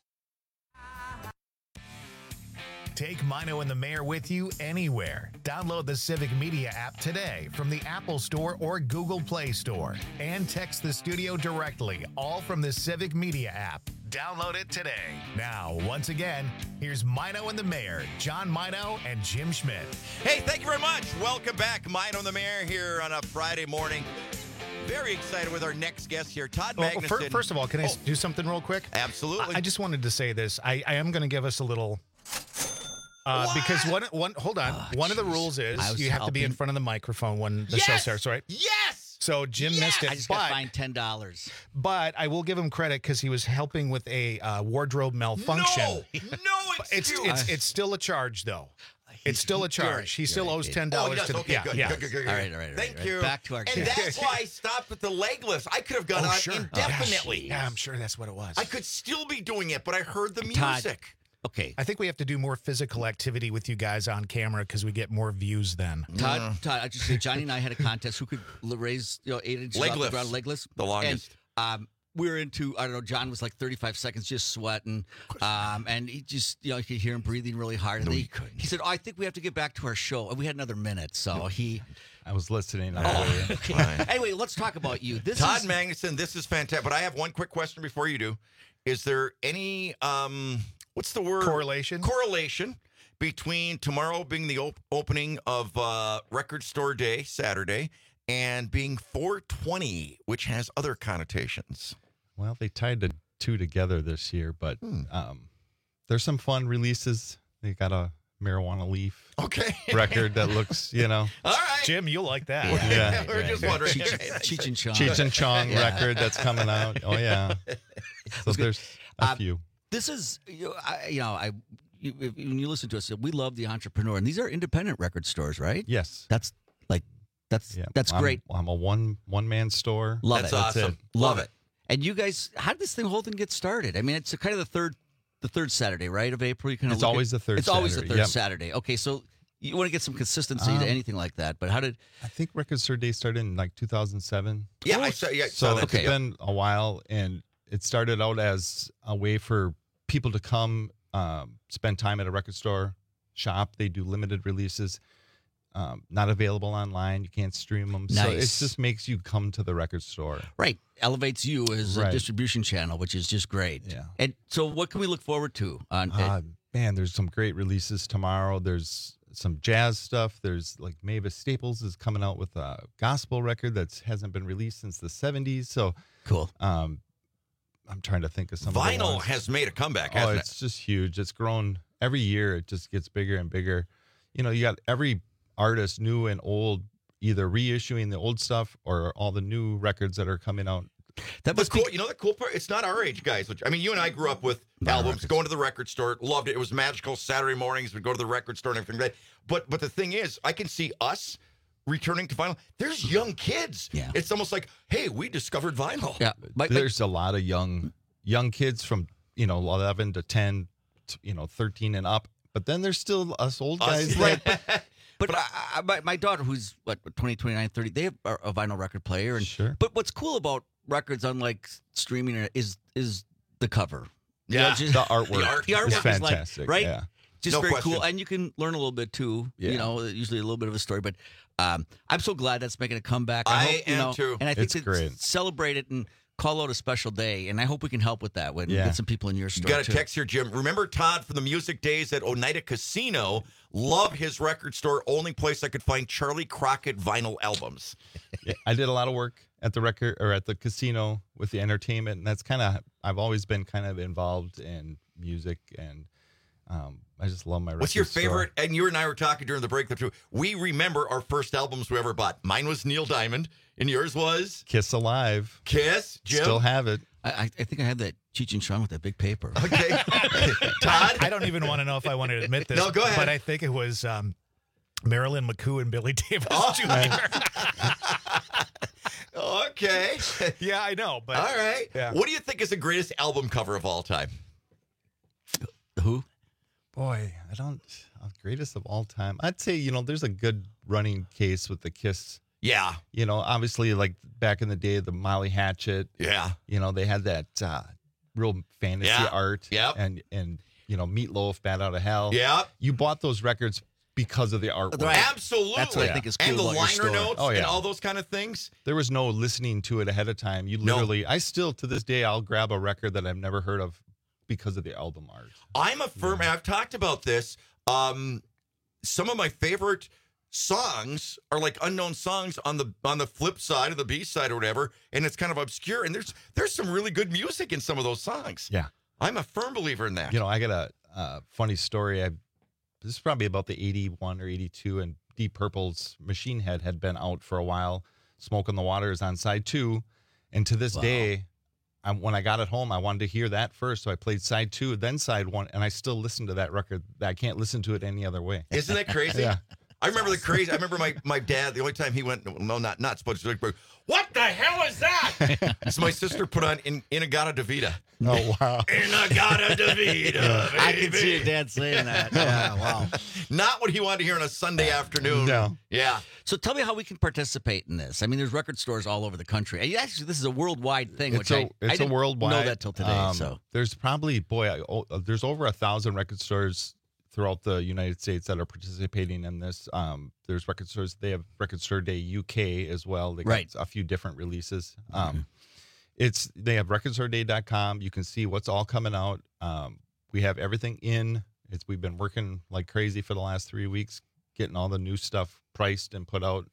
Take Mino and the Mayor with you anywhere. Download the Civic Media app today from the Apple Store or Google Play Store. And text the studio directly, all from the Civic Media app. Download it today. Now, once again, here's Mino and the Mayor, John Mino and Jim Schmidt. Hey, thank you very much. Welcome back. Mino and the Mayor here on a Friday morning. Very excited with our next guest here, Todd Magnuson. First of all, can I do something real quick? Absolutely. I just wanted to say this. I am going to give us a little... because hold on. One of the rules is you have to be in front of the microphone when the show starts, right? Yes! So Jim missed it. I just got fined $10. But I will give him credit because he was helping with a wardrobe malfunction. No excuse. It's still a charge, though. It's still a charge. He still owes $10 to the... Okay, good. All right. Thank you. Back to our And that's why I stopped with the leg lifts. I could have gone on indefinitely. Yeah, I'm sure that's what it was. I could still be doing it, but I heard the Todd, music. Okay. I think we have to do more physical activity with you guys on camera because we get more views then. Todd, I just say Johnny and I had a contest who could raise 8 inches leg off lifts. the ground, leg lifts. The longest. And we were into, I don't know, John was like 35 seconds just sweating. And he just, you could hear him breathing really hard. And he said, I think we have to get back to our show. And we had another minute. So I was listening. Okay. Anyway, let's talk about you. Todd Magnuson, this is fantastic. But I have one quick question before you do. Is there any... what's the word? Correlation between tomorrow being the opening of Record Store Day, Saturday, and being 420, which has other connotations. Well, they tied the two together this year, but there's some fun releases. They got a marijuana leaf record that looks, All right. Jim, you'll like that. Yeah. We're just wondering. Cheech and Chong. Cheech and Chong record that's coming out. Oh, yeah. So there's a few. This is, when you listen to us, we love the entrepreneur, and these are independent record stores, right? Yes. That's great. I'm a one-man store. Love That's it. awesome. Love it. And you guys, how did this whole thing get started? I mean, it's kind of the third Saturday, right, of April. You It's always the third. It's always the Saturday. third Saturday. Okay, so you want to get some consistency to anything like that, but how did? I think Record Store Day started in like 2007. Yeah, I saw that. It's been a while, and it started out as a way for people to come spend time at a record store, shop. They do limited releases, not available online. You can't stream them. Nice. So it just makes you come to the record store. Right. Elevates you as a distribution channel, which is just great. Yeah. And so what can we look forward to? Man, there's some great releases tomorrow. There's some jazz stuff. There's like Mavis Staples is coming out with a gospel record that hasn't been released since the 70s. So cool. I'm trying to think of some. Vinyl has made a comeback, hasn't it? It's just huge. It's grown every year. It just gets bigger and bigger. You got every artist, new and old, either reissuing the old stuff or all the new records that are coming out. That was cool. The cool part, it's not our age, guys. I mean, you and I grew up with albums, going to the record store, loved it. It was magical. Saturday mornings, we'd go to the record store and everything like that. But the thing is, I can see us returning to vinyl. There's young kids. Yeah. It's almost like, hey, we discovered vinyl. Yeah. There's a lot of young kids from 11 to 10, 13 and up. But then there's still us old guys. But my daughter, who's 20, 29, 30, they have a vinyl record player. And sure. But what's cool about records, unlike streaming, is the cover. Yeah. Just, the artwork. The artwork is is fantastic. right. Yeah. Just No very question. cool, and you can learn a little bit too. Yeah. Usually a little bit of a story. But I'm so glad that's making a comeback. I hope, am too. And I think It's to great. celebrate it and call out a special day. And I hope we can help with that when we get some people in your store. You got a too. text here, Jim. Remember Todd from the music days at Oneida Casino? Love his record store. Only place I could find Charlie Crockett vinyl albums. Yeah, I did a lot of work at the record or at the casino with the entertainment, and that's I've always been kind of involved in music and I just love my record What's your store. favorite? And you and I were talking during the break too. We remember our first albums we ever bought. Mine was Neil Diamond, and yours was Kiss Alive. Kiss. Jim? Still have it. I think I have that Cheech and Chong with that big paper. Okay. Todd? I don't even want to know if I want to admit this. No, go ahead. But I think it was Marilyn McCoo and Billy Davis Jr. Okay. Yeah, I know. But all right. Yeah. What do you think is the greatest album cover of all time? Who? Boy, I don't. Greatest of all time. I'd say, there's a good running case with the Kiss. Yeah. Obviously, like back in the day, the Molly Hatchet. Yeah. They had that real fantasy art. Yep. And Meatloaf, Bat Out of Hell. Yep. You bought those records because of the artwork. Absolutely. That's what I think is cool and the about your liner store. notes Oh, yeah. and all those kind of things. There was no listening to it ahead of time. You literally, I still, to this day, I'll grab a record that I've never heard of because of the album art. I'm a firm, I've talked about this. Some of my favorite songs are like unknown songs on the flip side of the B side or whatever, and it's kind of obscure. And there's some really good music in some of those songs. Yeah. I'm a firm believer in that. I got a funny story. This is probably about the 81 or 82, and Deep Purple's Machine Head had been out for a while. Smoke on the Water is on side 2. And to this day, when I got it home, I wanted to hear that first. So I played side 2, then side 1, and I still listen to that record. I can't listen to it any other way. Isn't that crazy? Yeah. I remember I remember my dad, the only time he went, no, not supposed to, but what the hell is that? So my sister put on Inagata Davida. Oh, wow. Inagata Davida, I can see your dad saying that. Yeah, wow. Not what he wanted to hear on a Sunday afternoon. No. Yeah. So tell me how we can participate in this. I mean, there's record stores all over the country. Actually, this is a worldwide thing, It's I a didn't worldwide. know that till today. There's probably, there's over 1,000 record stores throughout the United States that are participating in this. There's record stores. They have Record Store Day UK as well. They got a few different releases. They have recordstoreday.com. You can see what's all coming out. We have everything in. We've been working like crazy for the last 3 weeks, getting all the new stuff priced and put out.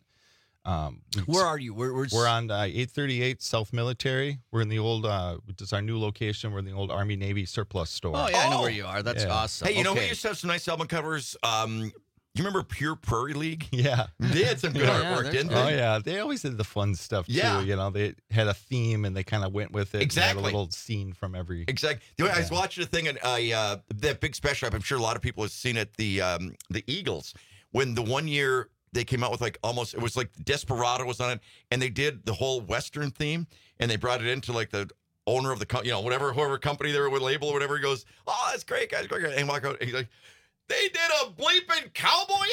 Where are you? We're on 838 South Military. We're in the old, it's our new location. We're in the old Army Navy surplus store. Oh, yeah, I know where you are. That's awesome. Hey, you know who used to have some nice album covers? You remember Pure Prairie League? Yeah. They had some good artwork, didn't they? Oh, yeah. They always did the fun stuff, too. Yeah. They had a theme, and they kind of went with it. Exactly. They had a little scene from every... Exactly. I was watching a thing, and that big special, I'm sure a lot of people have seen it, the Eagles, when the one year... They came out with it was like Desperado was on it, and they did the whole Western theme, and they brought it into like the owner of the, whoever company they were with, label or whatever. He goes, "Oh, that's great, guys, great." And walk out, and he's like, "They did a bleeping cowboy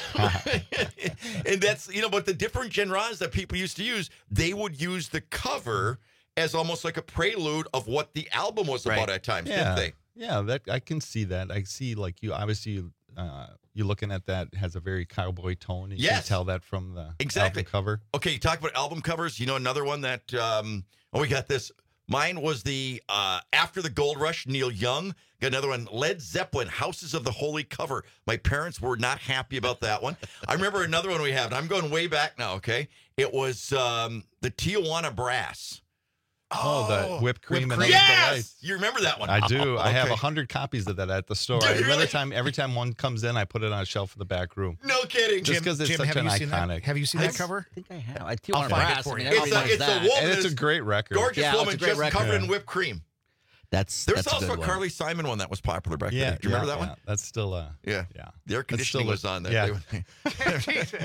album," and that's but the different genres that people used to use, they would use the cover as almost like a prelude of what the album was about at times, didn't they? Yeah, that I can see that. I see you obviously. You're looking at that has a very cowboy tone. You can tell that from the album cover. Okay, you talk about album covers. Another one that, we got this. Mine was the After the Gold Rush, Neil Young. Got another one, Led Zeppelin, Houses of the Holy cover. My parents were not happy about that one. I remember another one we have, and I'm going way back now, okay? It was the Tijuana Brass. Oh, the whipped cream and yes! You remember that one? I do. Okay. I have 100 copies of that at the store. Really? Every time one comes in, I put it on a shelf in the back room. No kidding. Just because it's such an iconic. Have you seen that cover? I think I have. I'll find it for you. It's a woman. And it's a great record. Gorgeous woman just covered in whipped cream. That's also a Carly Simon one that was popular back then. Do you remember that one? That's still yeah. The air conditioning was on there. Yeah.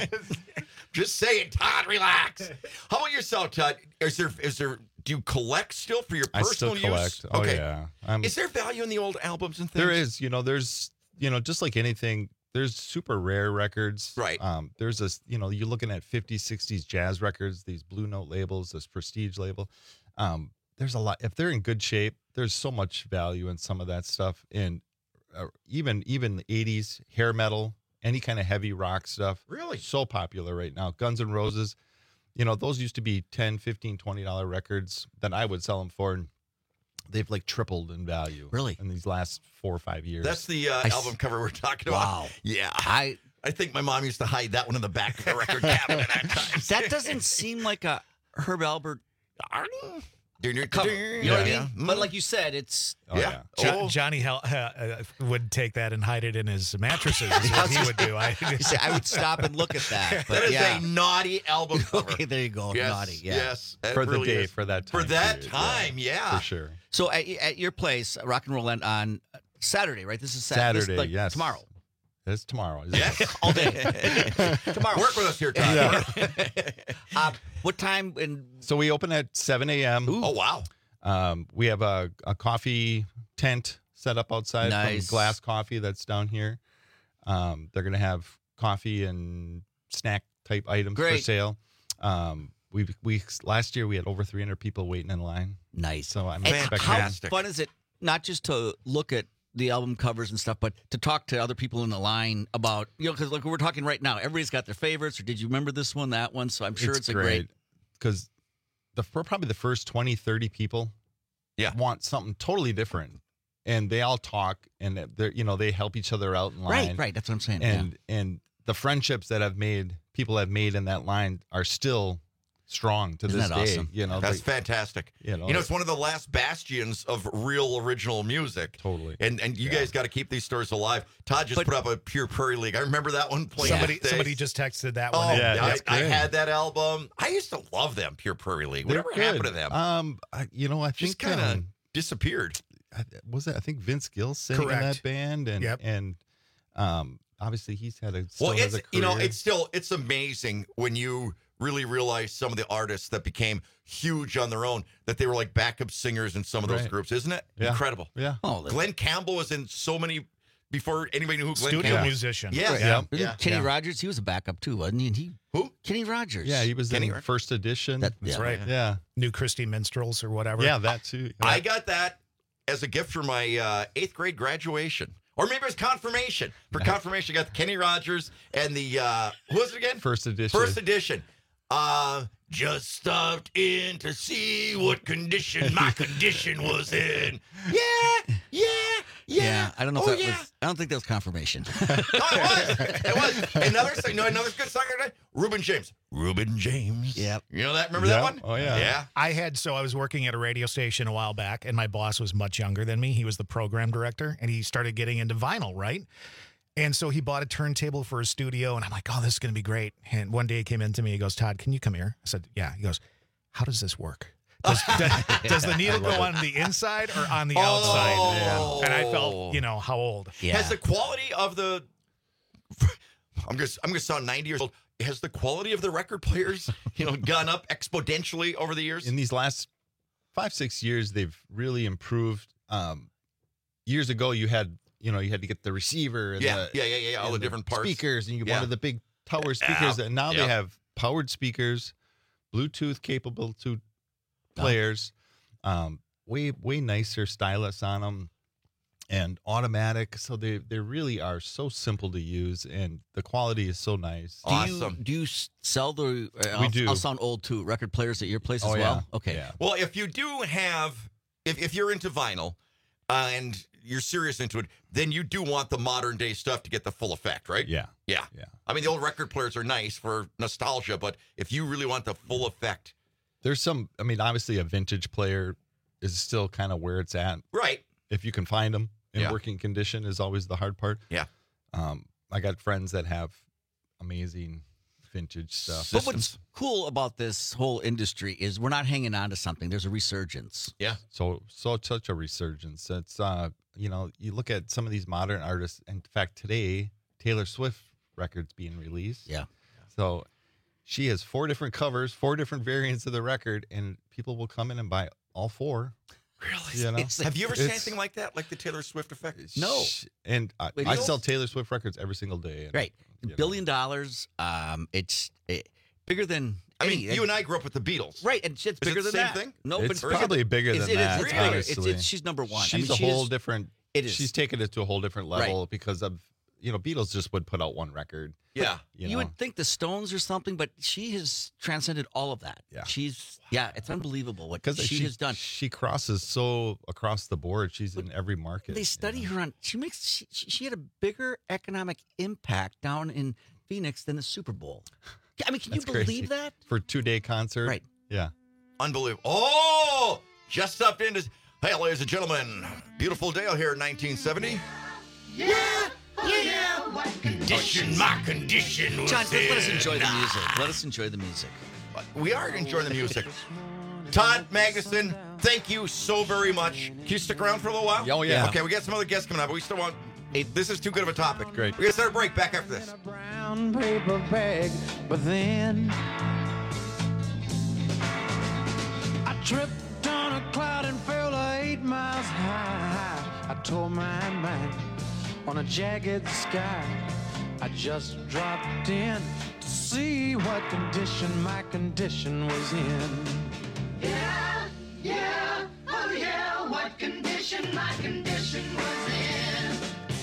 Just saying, Todd, relax. How about yourself, Todd? Is there do you collect still for your personal use? I still collect. Oh, okay. Yeah. Is there value in the old albums and things? There is. There's just like anything, there's super rare records. Right. There's this, you're looking at 50s, 60s jazz records, these Blue Note labels, this Prestige label. There's a lot. If they're in good shape, there's so much value in some of that stuff. And even the 80s hair metal, any kind of heavy rock stuff. Really? So popular right now. Guns N' Roses. Those used to be $10, $15, $20 records that I would sell them for, and they've like tripled in value. Really? In these last 4 or 5 years. That's the album cover we're talking about. Wow. Yeah. I think my mom used to hide that one in the back of the record cabinet at times. That doesn't seem like a Herb Albert. cover. You know what I mean? But like you said, it's Johnny would take that and hide it in his mattresses. Is what he would do. I would stop and look at that. But that is a naughty album cover. Okay, there you go. Yes, naughty. Yeah. Yes. For the day, for that time. For that period, time, yeah. For sure. So at your place, Rock and Roll on Saturday, right? This is Saturday, yes. Tomorrow. It's tomorrow. Yes. All day. Tomorrow. Work with us here, Todd. Yeah. What time? So we open at 7 a.m. Oh, wow. We have a coffee tent set up outside from Glass Coffee that's down here. They're going to have coffee and snack type items for sale. We last year we had over 300 people waiting in line. Nice. So I'm expecting. How fun is it not just to look at the album covers and stuff, but to talk to other people in the line about, because like we're talking right now, everybody's got their favorites, or did you remember this one, that one? So I'm sure it's a great. Because probably the first 20, 30 people want something totally different. And they all talk, and they help each other out in line. Right. That's what I'm saying. And the friendships that people have made in that line are still strong to this day. Awesome? That's fantastic. It's one of the last bastions of real original music. Totally. And you guys got to keep these stores alive. Todd just put up a Pure Prairie League. I remember that one playing. Somebody just texted that one. Oh, I had that album. I used to love them, Pure Prairie League. Whatever happened to them? I think just kind of disappeared. I think Vince Gill sang in that band, and obviously he's had a career. It's amazing when you really realize some of the artists that became huge on their own, that they were like backup singers in some of those groups, isn't it? Yeah. Incredible. Yeah. Glenn Campbell was in so many before anybody knew who Glenn Studio Campbell musician. Yeah. Kenny Rogers, he was a backup too, wasn't he? Who? Kenny Rogers. Yeah, he was in First Edition. That's right. Yeah. New Christie Minstrels or whatever. Yeah, that too. Yeah. I got that as a gift for my 8th grade graduation. Or maybe it was confirmation. For confirmation, I got the Kenny Rogers and the, who was it again? First Edition. First Edition. Just stopped in to see what condition my condition was in. Yeah. I don't know if that was. I don't think that was confirmation. No, it was. Another good song. Reuben James. Yep. You know that? Remember that one? Oh yeah. Yeah. I was working at a radio station a while back, and my boss was much younger than me. He was the program director, and he started getting into vinyl, right? And so he bought a turntable for his studio, and I'm like, oh, this is going to be great. And one day he came in to me, he goes, Todd, can you come here? I said, yeah. He goes, how does this work? Does the needle go on the inside or on the outside? Yeah. And I felt, how old. Yeah. Has the quality of the, I'm gonna sound 90 years old. Has the quality of the record players, gone up exponentially over the years? In these last 5-6 years, they've really improved. Years ago, you had to get the receiver and all the different parts, speakers, and you wanted the big tower speakers. And now they have powered speakers, Bluetooth capable to players, way nicer stylus on them, and automatic. So they really are so simple to use, and the quality is so nice. Awesome. Do you sell the? We do. I'll sound old too. Record players at your place as well. Yeah. Okay. Yeah. Well, if you do have, if you're into vinyl, and you're serious into it, then you do want the modern day stuff to get the full effect, right? Yeah. I mean, the old record players are nice for nostalgia, but if you really want the full effect, there's some. I mean, obviously, a vintage player is still kind of where it's at, right? If you can find them in working condition, is always the hard part. Yeah. I got friends that have amazing vintage stuff. But what's cool about this whole industry is we're not hanging on to something. There's a resurgence. Yeah. So such a resurgence. It's you look at some of these modern artists. In fact, today Taylor Swift record's being released. Yeah. So she has 4 different covers, 4 different variants of the record, and people will come in and buy all 4. Really? Have you ever seen anything like that, like the Taylor Swift effect? No. And I sell Taylor Swift records every single day. And, right. $1 billion. It's bigger than. I mean, you and I grew up with the Beatles. Right. And it's bigger than that. Thing? No, it's but probably bigger than that. It's bigger. She's number one. She's a whole different. It is. She's taken it to a whole different level because of, Beatles just would put out one record. Yeah. You would think the Stones or something, but she has transcended all of that. Yeah. It's unbelievable what she has done. She crosses so across the board. She's in every market. They study her on, she had a bigger economic impact down in Phoenix than the Super Bowl. I mean, can you believe that? For a 2-day concert? Right. Yeah. Unbelievable. Oh, just stopped in to... Hey, ladies and gentlemen, beautiful day out here in 1970. Yeah, what condition my condition was John, in. let us enjoy the music. Let us enjoy the music. We are enjoying the music. Todd Magnuson, thank you so very much. Can you stick around for a little while? Oh, yeah. Okay, we got some other guests coming up, but we still want... This is too good of a topic. Great. We're going to start a break. Back after this. Brown paper bag, but then I tripped on a cloud and fell 8 miles high. I tore my mind on a jagged sky. I just dropped in to see what condition my condition was in. Yeah, oh yeah, what condition my condition was in.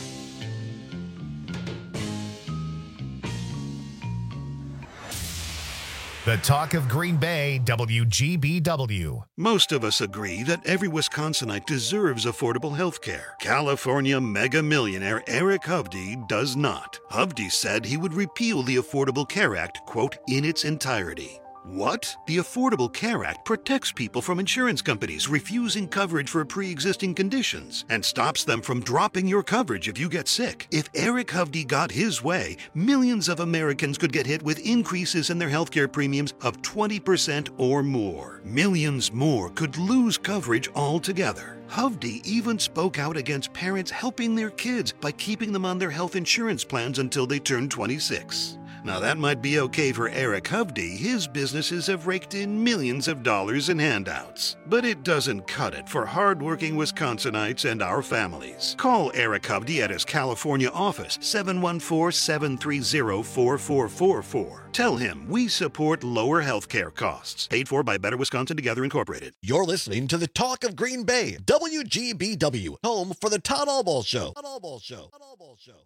The Talk of Green Bay, WGBW. Most of us agree that every Wisconsinite deserves affordable health care. California mega millionaire Eric Hovde does not. Hovde said he would repeal the Affordable Care Act, quote, in its entirety. What? The Affordable Care Act protects people from insurance companies refusing coverage for pre-existing conditions and stops them from dropping your coverage if you get sick. If Eric Hovde got his way, millions of Americans could get hit with increases in their healthcare premiums of 20% or more. Millions more could lose coverage altogether. Hovde even spoke out against parents helping their kids by keeping them on their health insurance plans until they turn 26. Now that might be okay for Eric Hovde. His businesses have raked in millions of dollars in handouts. But it doesn't cut it for hardworking Wisconsinites and our families. Call Eric Hovde at his California office, 714-730-4444. Tell him we support lower health care costs. Paid for by Better Wisconsin Together Incorporated. You're listening to the Talk of Green Bay, WGBW, home for the Todd Albaugh Show. Todd Albaugh Show. Todd Albaugh Show.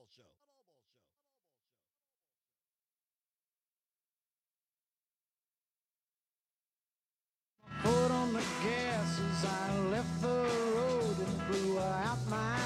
Foot on the gas as I left the road and blew out my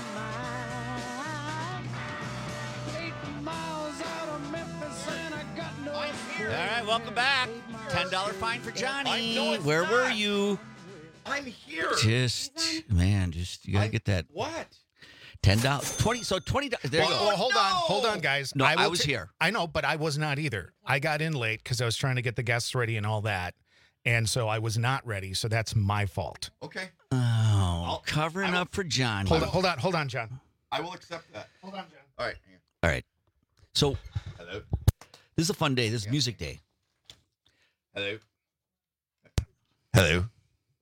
mind. 8 miles out of Memphis and I got no... All right, welcome back. $10 fine for Johnny. Where were you? I'm here. You gotta get that. What? $10, 20. So $20. There you go. Well, hold on, guys. No, I was here. here. I know, but I was not either. I got in late because I was trying to get the guests ready and all that. And so I was not ready, so that's my fault. Okay. Oh, covering up for Johnny. Hold on, John. I will accept that. Hold on, John. All right. All right. So, hello. This is a fun day. This is music day. Hello. Hello.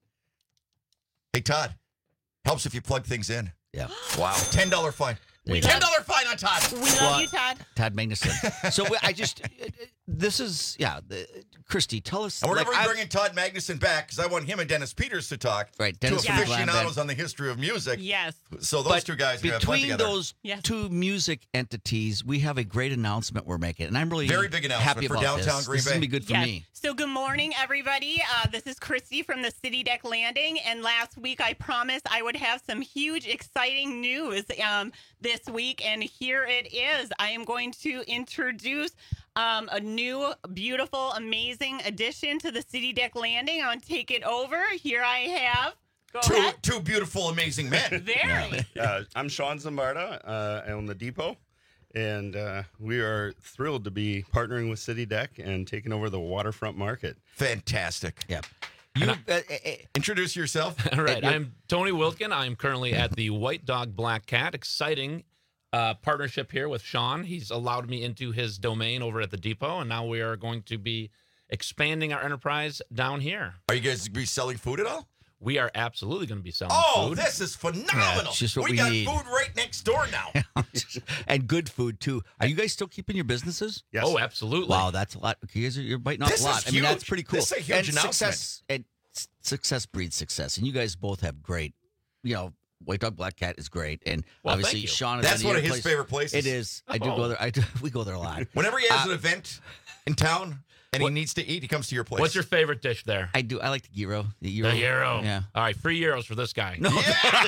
Hey, Todd. Helps if you plug things in. Yeah. Wow. $10 fine. $10 fine on Todd. We love you, Todd. Todd Magnuson. So this is, Christy, tell us. And we're never bringing Todd Magnuson back because I want him and Dennis Peters to talk. Right. Dennis Two aficionados on the history of music. Yes. So those two guys are going to play between together. those two music entities, we have a great announcement we're making. And I'm really Very big announcement happy for about downtown this. Green This is going Bay. to be good for Yes. me. So good morning, everybody. This is Christy from the City Deck Landing. And last week I promised I would have some huge, exciting news this week. And here it is. I am going to introduce a new, beautiful, amazing addition to the City Deck Landing. I'll take it over. Here I have. Go ahead. Two beautiful, amazing men. Very. I'm Sean Zimbardo. I own the Depot. And we are thrilled to be partnering with City Deck and taking over the waterfront market. Fantastic. Yep. You introduce yourself. All right. I'm Tony Wilkin. I'm currently at the White Dog Black Cat. Exciting partnership here with Sean. He's allowed me into his domain over at the Depot, and now we are going to be expanding our enterprise down here. Are you guys going to be selling food at all? We are absolutely going to be selling food. This is phenomenal. Yeah, it's just what we got need. food right next door now. And good food, too. Are you guys still keeping your businesses? Yes. Oh, absolutely. Wow, that's a lot. You're biting off This a lot. is I mean, that's huge. pretty cool. This is a huge and announcement. Success breeds success. And you guys both have great, White Dog Black Cat is great. And Well, obviously, thank you. Sean is That's one one of his favorite places. It is. I do go there. We go there a lot. Whenever he has an event in town, and he needs to eat, he comes to your place. What's your favorite dish there? I do. I like the gyro. The gyro. Yeah. All right, free gyros for this guy. No.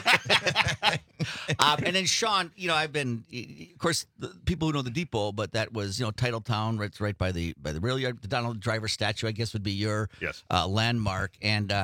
And then Sean, I've been, of course, the people who know the depot, but that was, Titletown, right by the rail yard. The Donald Driver statue, I guess, would be your landmark. And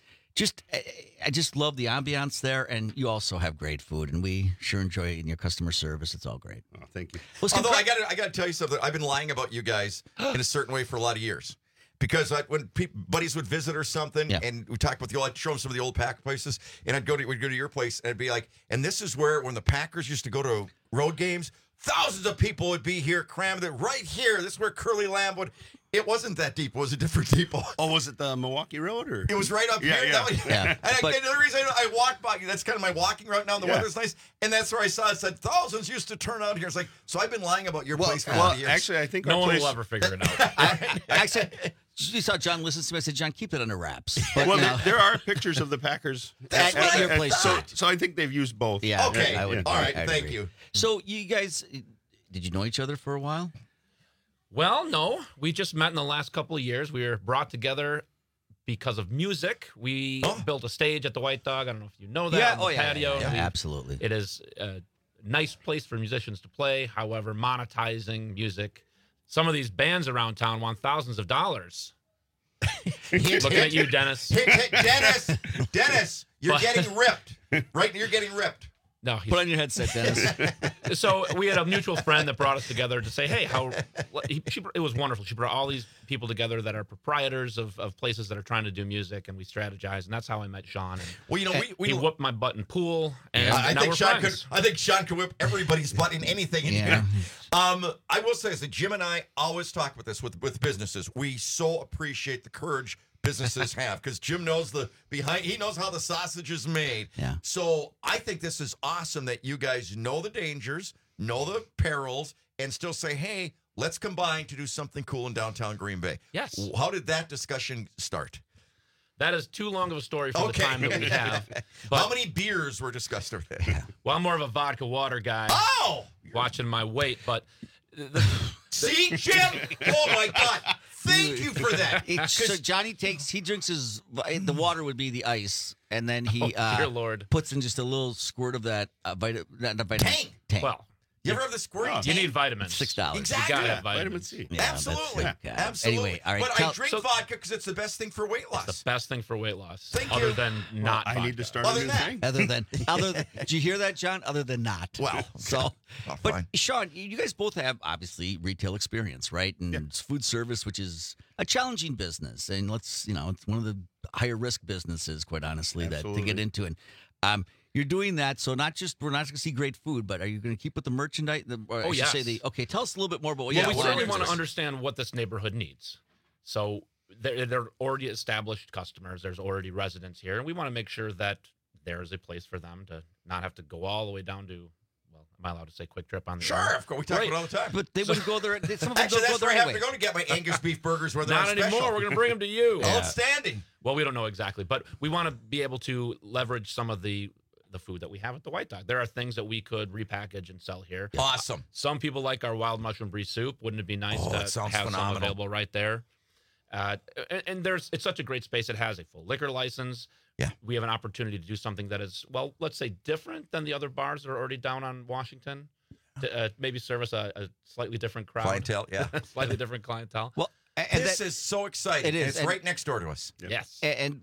I just love the ambiance there. And you also have great food, and we sure enjoy it in your customer service. It's all great. Oh, thank you. Although I got to tell you something, I've been lying about you guys in a certain way for a lot of years. Because when buddies would visit or something, and we talk about I'd show them some of the old Packer places, and we'd go to your place, and I'd be like, and this is where when the Packers used to go to road games, thousands of people would be here, crammed it right here. This is where Curly Lamb would. It wasn't that deep. It was a different depot. Oh, was it the Milwaukee Road? Or? It was right up here. Yeah. And the reason I walked by, that's kind of my walking route now. The weather's nice. And that's where I saw it said thousands used to turn out here. It's like, so I've been lying about your place for a lot of years. Actually, I think no one will ever figure it out. I said, you saw John listens to me. I said, John, keep it under wraps. But, well, there are pictures of the Packers at your place. So I think they've used both. Yeah. Okay. I would All right. I'd Thank agree. you. So you guys, did you know each other for a while? Well, no. We just met in the last couple of years. We were brought together because of music. We built a stage at the White Dog. I don't know if you know that. Yeah. Patio. Yeah, absolutely. It is a nice place for musicians to play. However, monetizing music. Some of these bands around town want thousands of dollars. Looking at you, Dennis. Dennis, you're getting ripped. Right? You're getting ripped. No, put on your headset, Dennis. So we had a mutual friend that brought us together to say, hey, it was wonderful. She brought all these people together that are proprietors of places that are trying to do music, and we strategized, and that's how I met Sean. And, well, he whooped my butt in pool, and I now think we're Sean friends. I think Sean could whip everybody's butt in anything in here. I will say that Jim and I always talk about this with businesses. We so appreciate the courage businesses have because Jim knows he knows how the sausage is made. Yeah. So I think this is awesome that you guys know the dangers, know the perils, and still say, hey, let's combine to do something cool in downtown Green Bay. Yes. How did that discussion start? That is too long of a story for the time that we have. But, how many beers were discussed over there? Well, I'm more of a vodka water guy. Oh! Watching my weight, but... See, Jim? Oh, my God. Thank you for that. So Johnny drinks the water would be the ice, and then he dear Lord. puts in just a little squirt of that vitamin tank. Well, you ever have the squirting tank? You need vitamins. $6. Exactly. You gotta have vitamins. C. Yeah, Absolutely. Absolutely. Anyway, all right. But I drink vodka because it's the best thing for weight loss. It's the best thing for weight loss. Thank other you. than not I vodka. need to start Other a new than thing. Other than, did you hear that, John? Other than not. Well, so, fine. but Sean, you guys both have obviously retail experience, right? And it's food service, which is a challenging business, and it's one of the higher risk businesses, quite honestly, that to get into. And you're doing that, so we're not just going to see great food, but are you going to keep with the merchandise? Yes. Okay, tell us a little bit more about what. Well, we certainly want to understand what this neighborhood needs. So they're already established customers. There's already residents here, and we want to make sure that there is a place for them to not have to go all the way down to. Well, am I allowed to say Quick Trip on the Sure, air? of course. We talk about it all the time. But they wouldn't go there. Some of them Actually, don't go that's there where I have anyway. to go to get my Angus beef burgers where they're Not on special. anymore. We're going to bring them to you. Outstanding. Well, we don't know exactly, but we want to be able to leverage some of the food that we have at the White Dog. There are things that we could repackage and sell here. Awesome. Some people like our wild mushroom brie soup. Wouldn't it be nice to have some available right there? And it's such a great space. It has a full liquor license. Yeah. We have an opportunity to do something that is, well, let's say different than the other bars that are already down on Washington. To maybe service a slightly different crowd. Clientele, yeah. Slightly different clientele. Well, This is so exciting. It is. It's And- right next door to us. Yes. And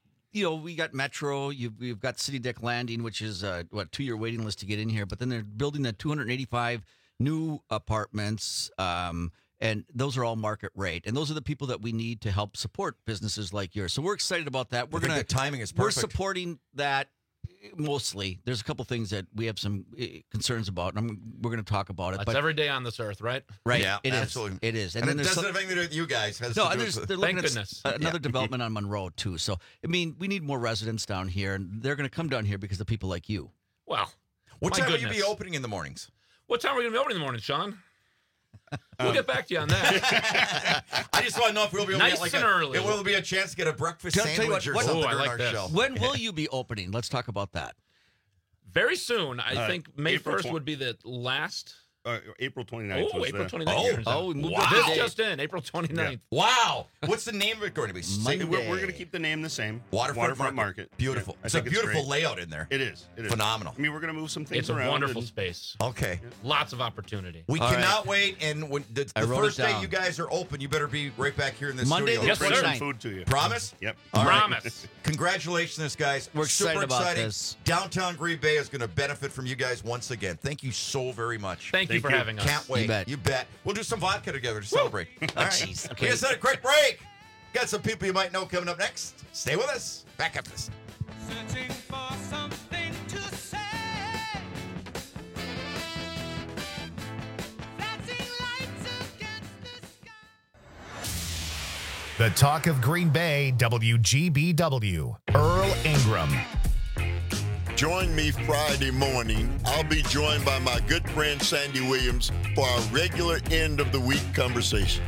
we got Metro. We've got City Deck Landing, which is 2-year waiting list to get in here. But then they're building the 285 new apartments, and those are all market rate. And those are the people that we need to help support businesses like yours. So we're excited about that. I think the timing is We're perfect. supporting that mostly. There's a couple things that we have some concerns about, and we're going to talk about it. That's but every day on this earth, right? right, Yeah, it is. absolutely. It is. And then it there's doesn't have anything to do with you guys. It has no, to and do they're with looking Thank at goodness. another development on Monroe too. So I mean, we need more residents down here, and they're going to come down here because of people like you. Well, What my time will goodness. you be opening in the mornings? What time are we going to be opening in the morning, Sean? We'll get back to you on that. I just want to know if we'll be able to Nice get and early. Will there be a chance to get a breakfast Tell you sandwich what, or what- something I during like our this. show? When will you be opening? Let's talk about that. Very soon. I think May April 1st tw- would be the last April 29th. Oh, was April the- 29th. Oh, we moved Wow. up the This date. just in, April 29th. Wow. What's the name of it going to be? Monday. We're going to keep the name the same. Waterfront Market. Beautiful. Yeah, I It's a think beautiful great. layout in there. It is. It is. Phenomenal. I mean, we're going to move some things It's a around. wonderful and- space. Okay. Lots of opportunity. We All cannot wait. And when the I wrote first it day down. you guys are open, you better be right back here in the Monday studio. the Yes, Bring sir. some 29th. food to you. Promise? Yep. All right. Promise. Congratulations, guys. We're excited Super about exciting. this. Downtown Green Bay is going to benefit from you guys once again. Thank you so very much. Thank you for having us. Can't wait. You bet. We'll do some vodka together to celebrate. All right. Jeez. We just had a quick break. Got some people you might know coming up next. Stay with us. Back after this. Searching for something to say. Flashing lights against the sky. The talk of Green Bay, WGBW. Earl Ingram. Join me Friday morning. I'll be joined by my good friend Sandy Williams for our regular end of the week conversation.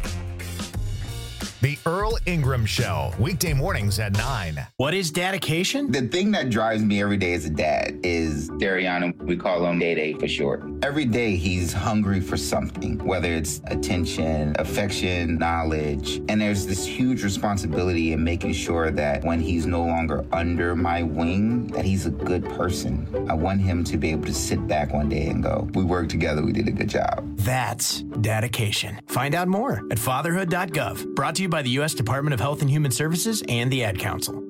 The Earl Ingram Show, weekday mornings at 9. What is dedication? The thing that drives me every day as a dad is Dariano. We call him Day Day for short. Every day he's hungry for something, whether it's attention, affection, knowledge. And there's this huge responsibility in making sure that when he's no longer under my wing, that he's a good person. I want him to be able to sit back one day and go, we worked together, we did a good job. That's dedication. Find out more at fatherhood.gov. Brought to you by the U.S. Department of Health and Human Services and the Ad Council.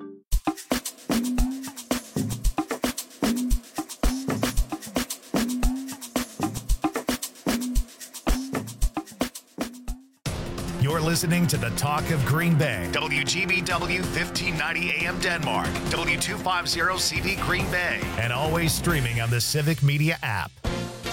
You're listening to the talk of Green Bay. WGBW 1590 AM Denmark. W250 CV Green Bay. And always streaming on the Civic Media app.